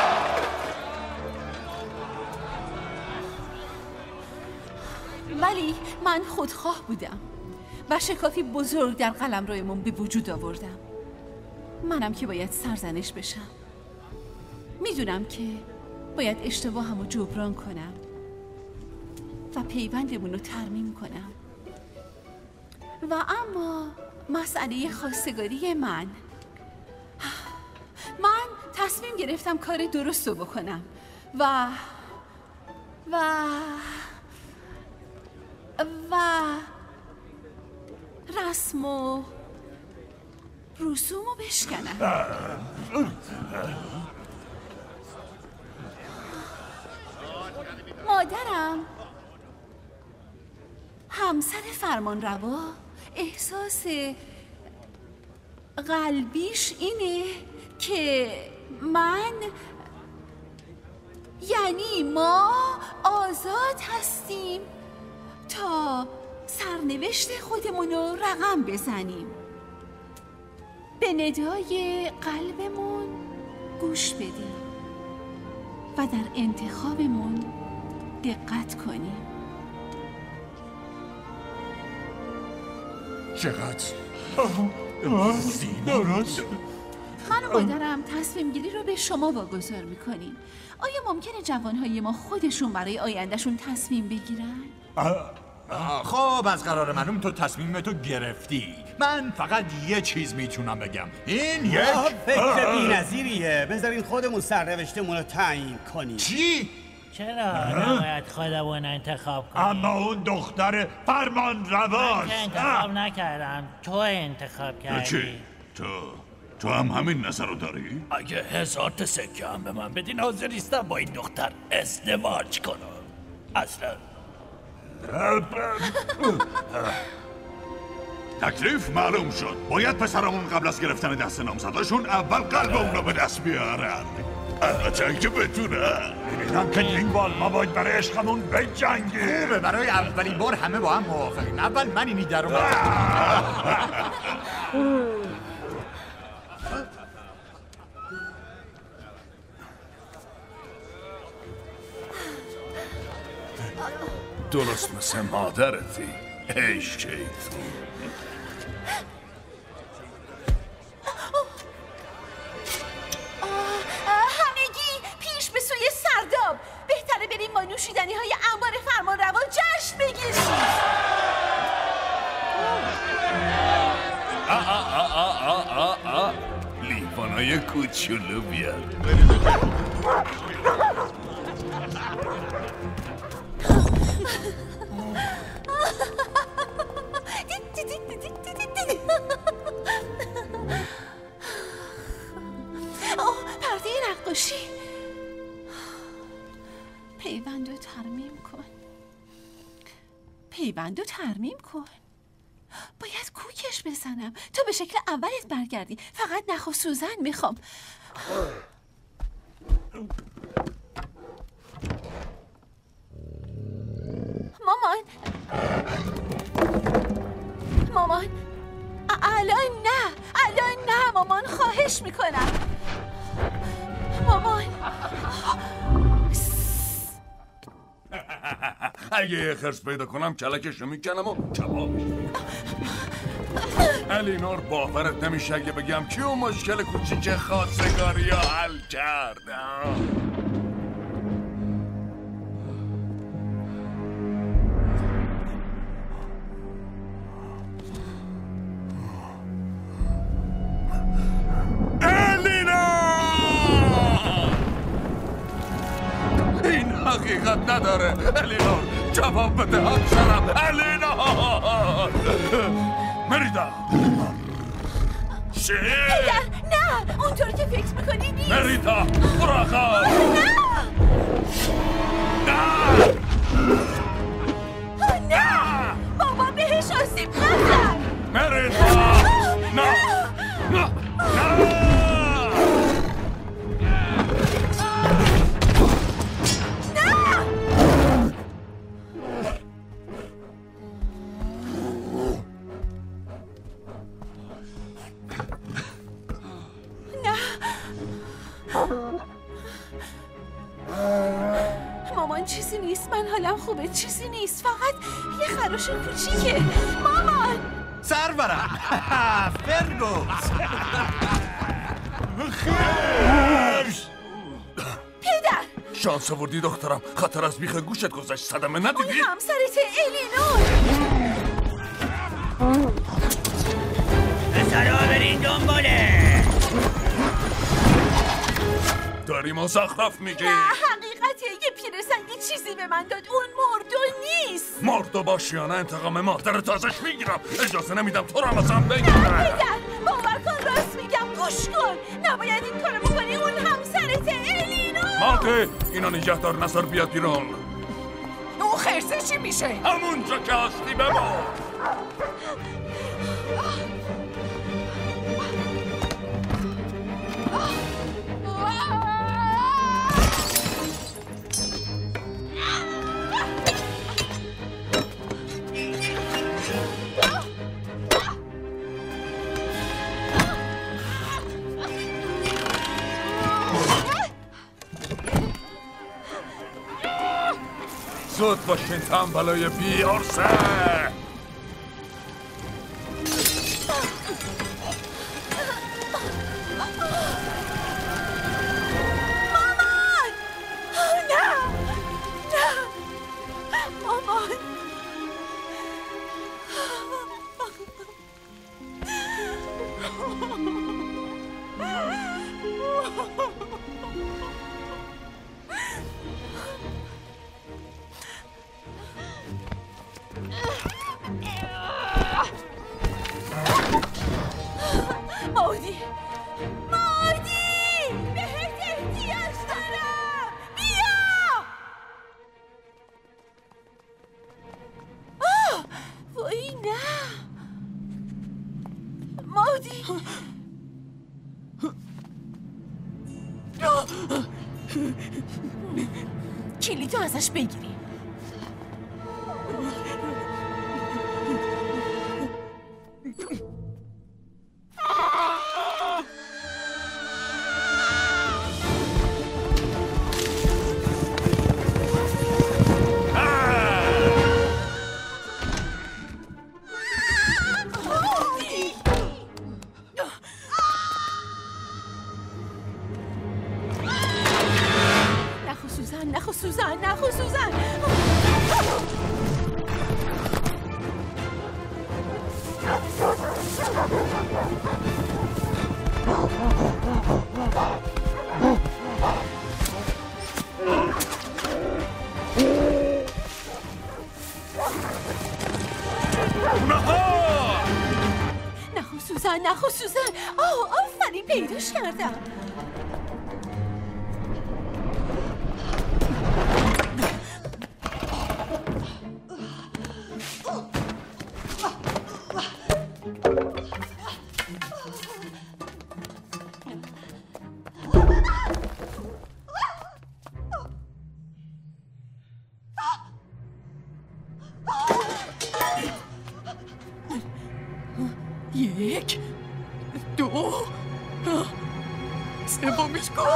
ولی من خودخواه بودم و شکافی بزرگ در قلمرومون به وجود آوردم. منم که باید سرزنش بشم. میدونم که باید اشتباهمو جبران کنم و پیوندمون رو ترمیم کنم. و اما مسئله خواستگاری من تصمیم گرفتم کار درست رو بکنم و رسم و رسوم رو بشکنم. مادرم همسر فرمانروا احساس قلبیش اینه که من، یعنی ما آزاد هستیم تا سرنوشت خودمون رو رقم بزنیم، به ندای قلبمون گوش بدیم و در انتخابمون دقت کنیم. چقدر درست. من و مادرم تصمیم گیری رو به شما واگذار میکنیم. آیا ممکنه جوانهای ما خودشون برای آیندهشون تصمیم بگیرن؟ خب از قرار معلوم تو تصمیم تو گرفتی. من فقط یه چیز میتونم بگم، این یک فکر بی‌نظیریه. بذارین خودمون سرنوشتمون رو تعیین کنیم. چی؟ چرا نباید خودمون انتخاب کنیم؟ اما اون دختر فرمان من رواست. که انتخاب نکردم، تو انتخاب کردی. چی؟ تو هم همین نظر رو داری؟ اگه 1000 تا سکه هم به من بدین حاضر نیستم با این دختر ازدواج کنم. اصلا تکلیف معلوم شد. باید پسرمون قبل از گرفتن دست نامزداشون اول قلب اون رو به دست بیارن. البته که بتونن. میبینم که این بال ما باید برای عشقمون بجنگیم. خوبه، برای اولین بار همه با هم موافقیم. اول من این ایده رو درست مثل مادرتی. ای شیطون. همگی پیش به سوی سرداب. بهتره بریم با نوشیدنی های انبار فرمانروا جشن بگیریم. لیوانای کوچولو بیار. پرده نقاشی. پیوندو ترمیم کن. پیوندو ترمیم کن. باید کوکش بزنم تا به شکل اولت برگردی. فقط نخ و سوزن میخوام. مامان الان نه مامان، خواهش میکنم مامان. اگه یه خرس پیدا کنم کلکش رو میکنم و کبابش میکنم. الینور باورت نمیشه اگه بگم که اون مشکل کوچیک خواستگاری ها حل کردم. این حقیقت نداره. الینور جواب بده همسرم. الینور. مریدا. چی؟ نه اونطور که فکر میکنی نیست. مریدا برو آقا. نه بابا بهش آسیب نزن. مریدا نه. مامان چیزی نیست، من حالم خوبه، چیزی نیست، فقط یه خراش کوچیکه. مامان سرورم. فرگوز. پدر شانس آوردی دخترم. خطر از بیخ گوشت گذشت. صدمه ندیدی؟ اون همسرت الینور. پسرا برین دنباله. داری مزخرف میگی؟ نه حقیقته. یه پیرزن چیزی به من داد. اون مردو نیست. مردو باشی یا نه انتقام مادرت ازش میگیرم. اجازه نمیدم تو رو هم ازم بگیره. پدر باور کن راست میگم. گوش کن. نباید این کارو بکنی. اون همسرت الینور. ماته اینا نگهدار نظر بیاد بیرون. اون خرسه چی میشه؟ همونجا که هستی ببار. زود باشین تنبلای بیارسه. مامان! نه! نه! مامان! مودی! مودی! بهت احتیاج دارم! بیا! وای نه! مودی! کلیدو ازش بگیری. نخو سوزن. نخو سوزن. آفرین پیداش کردم. یک، دو، سومیش کن.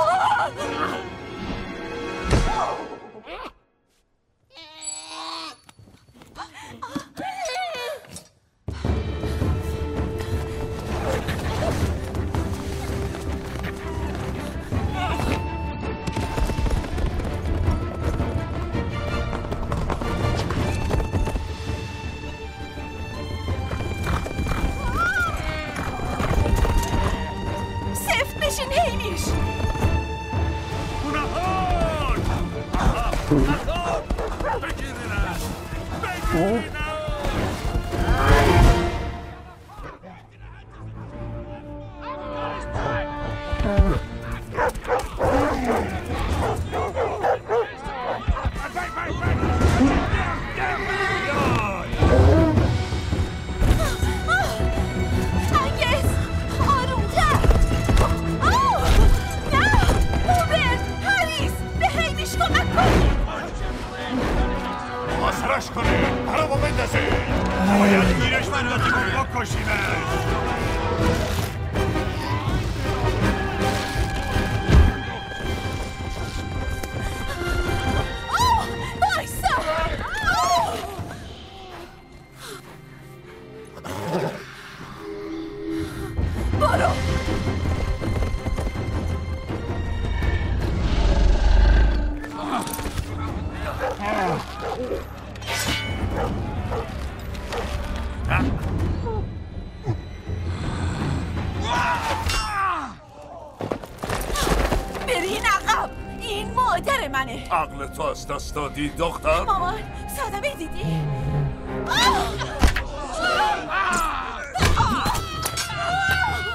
عقل تو از دست دادی دختر؟ مامان صدمه دیدی؟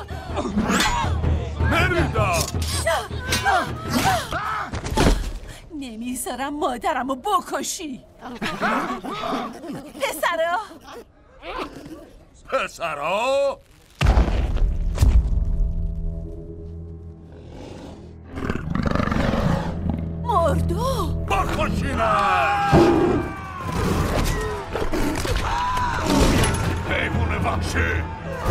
مریدا نمیذارم مادرمو بکشی. پسرا پسرا مردو بکشینش. حیوان وحشی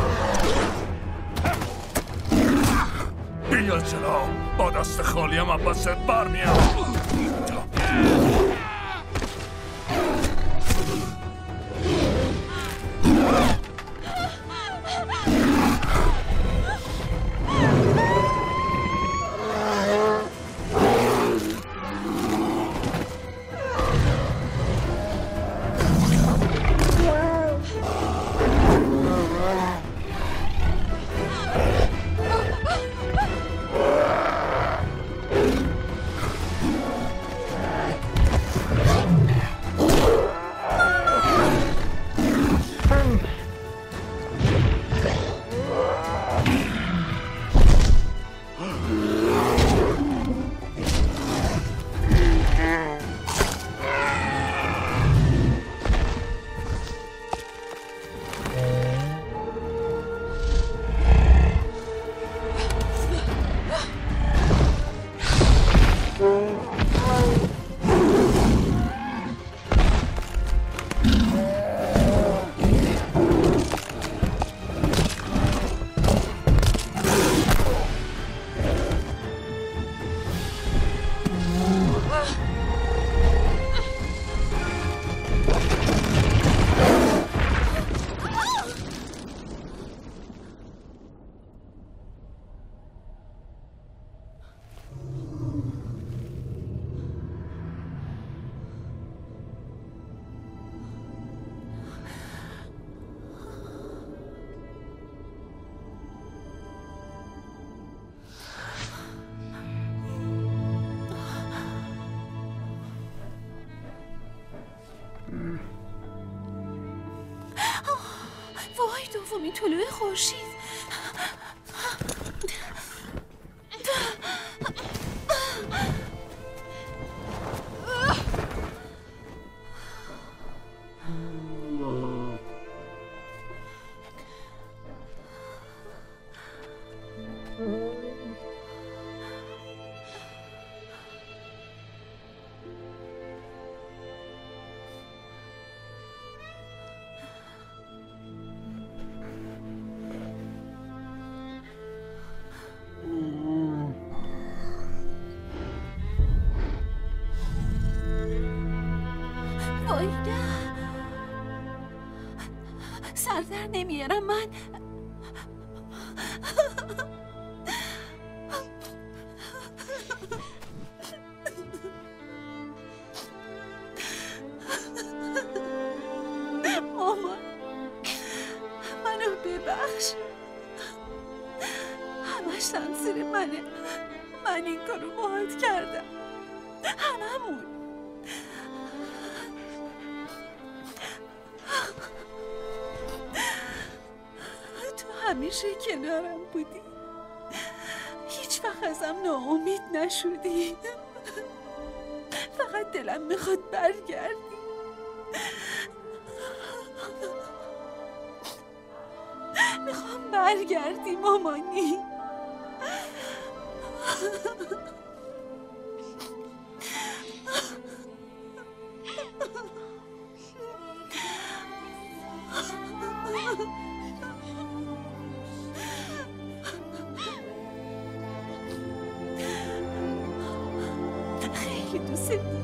بیا جلو، با دست خالی هم عباست برمیام. وای دومین طلوع خورشید. وای نه، سر در نمیارم من. مامان منو ببخش، همش تقصیر منه. من این کارو باهات کردم، هممون. تو همیشه کنارم بودی، هیچ وقت ازم ناامید نشدی. فقط دلم میخواد برگردی. میخوام برگردی مامانی. خیلی دوست دارم.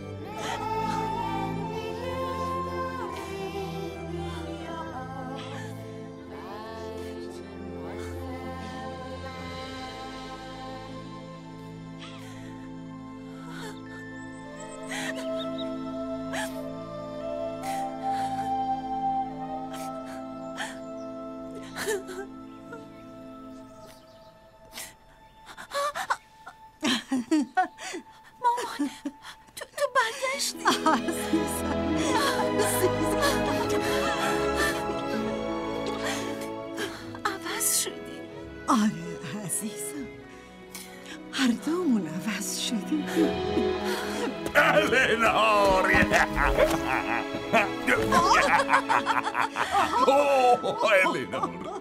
مامان تو برگشتی. عوض شدی. آره عزیزم، هر دومون عوض شدیم. النار اوه الینور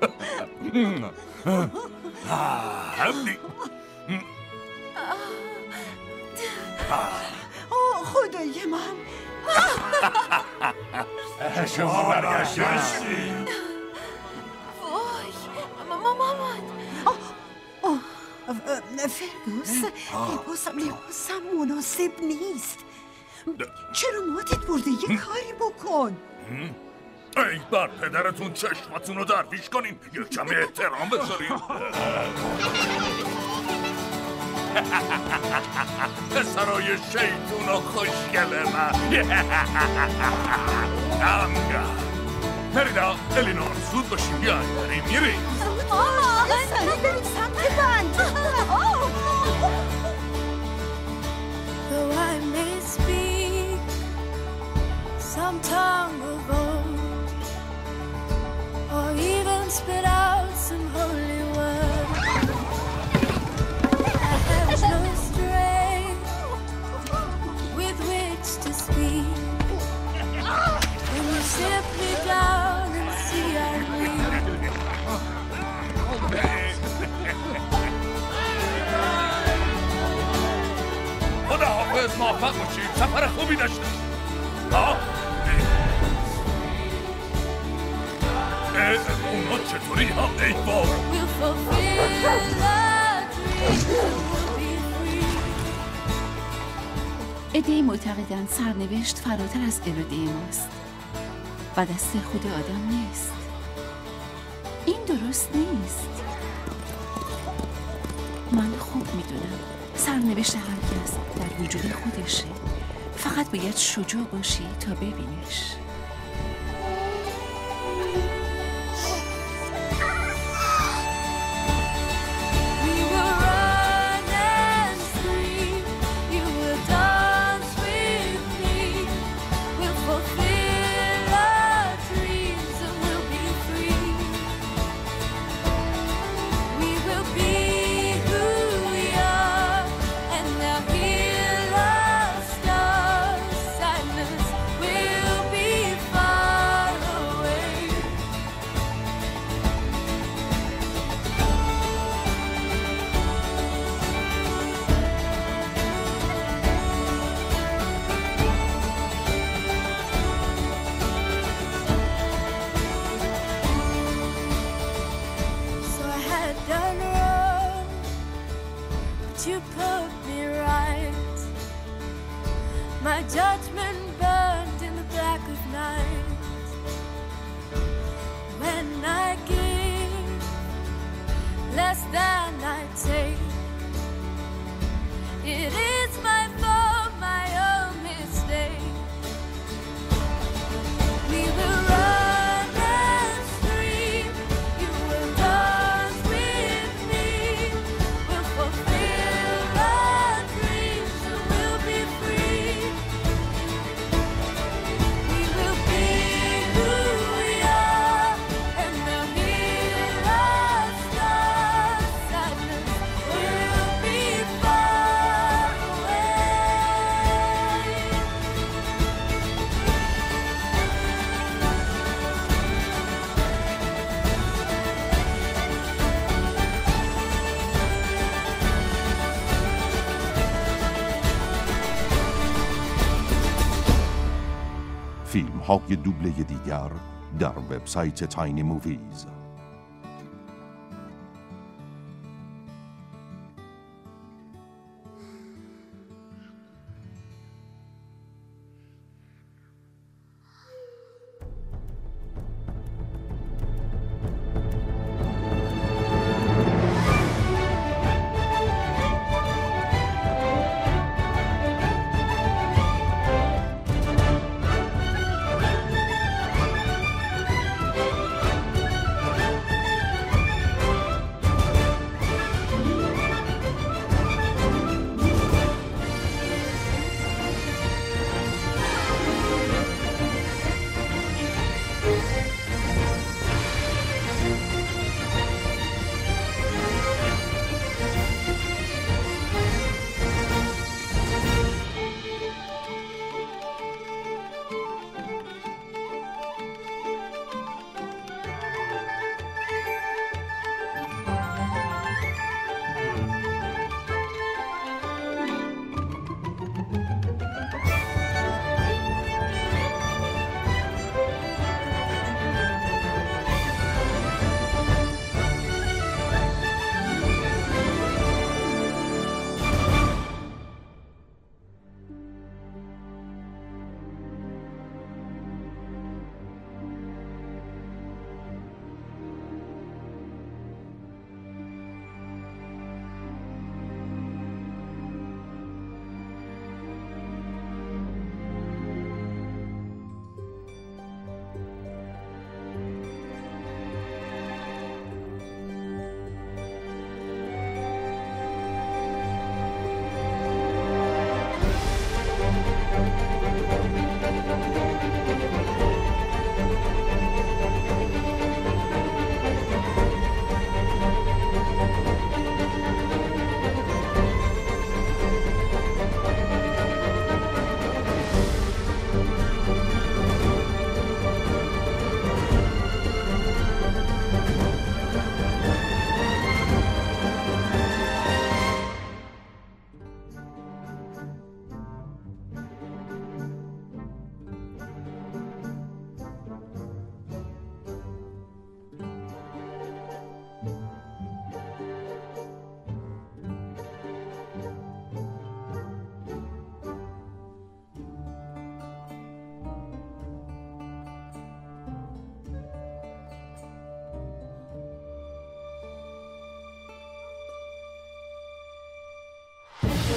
همدی خدای من شما برگشتید. وای مامان فرگوس لباسم مناسب نیست. چرا ماتت برده؟ یه کاری بکن. ای بر پدرتون چشمتون رو درویش کنین، یه کمی احترام بذارین. پسرای شیطون و خوشگل من. مریدا، الینور زود باشیم بیاین، داریم میریم. سریع بریم سمت بند. Though I may speak some tongue of old, or even spit out some holy word, I have no strength with which to speak. When you sit me down and see I bleed. خدا حافظ، موفق باشید، سفر خوبی داشته. اونا چطوری ها؟ ای بار عده‌ای معتقدند سرنوشت فراتر از اراده ماست و دست خود آدم نیست. این درست نیست. من خوب میدونم سرنوشت هر کس در وجود خودشه، فقط باید شجاع باشی تا ببینیش. You put me right. My judgment burned in the black of night. When I give less than I take, it is my fault, my own mistake. We will run and scream. You will dance with me. We'll fulfill our dreams and we'll be free. We will be who we are, and they'll hear our stars. Sadness will be far away. فیلم های دوبله دیگر در وبسایت تاینی موویز.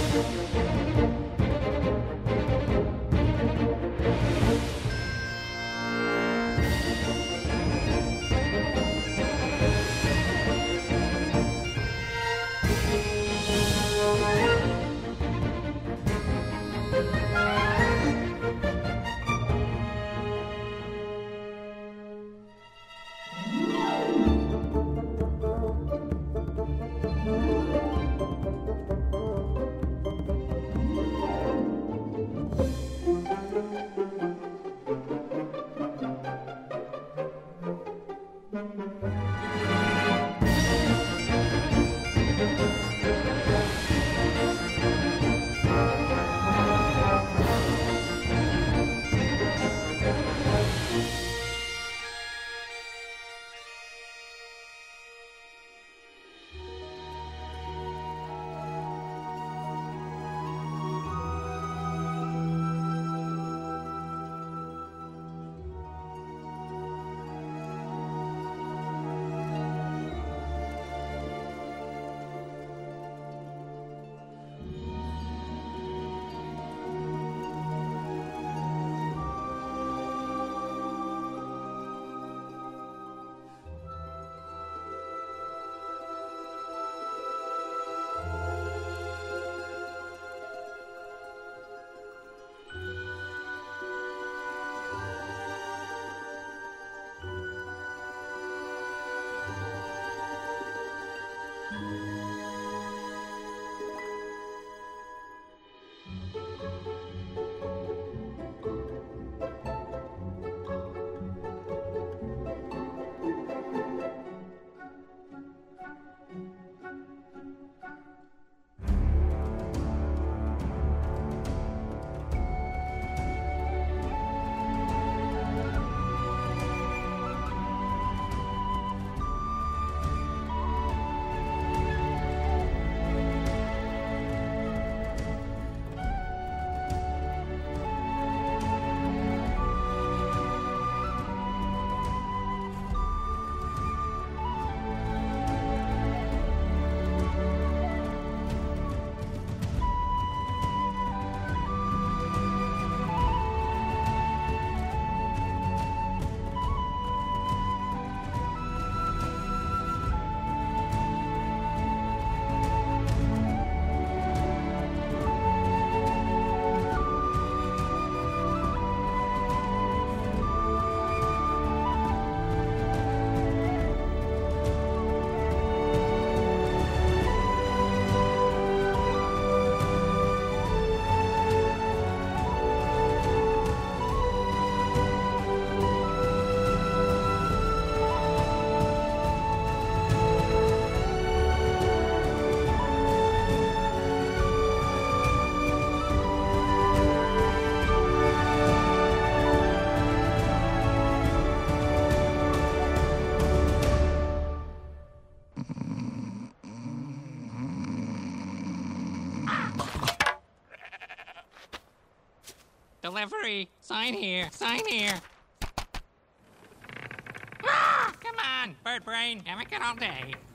Delivery. Sign here. Sign here. Ah, come on, bird brain. Haven't got all day.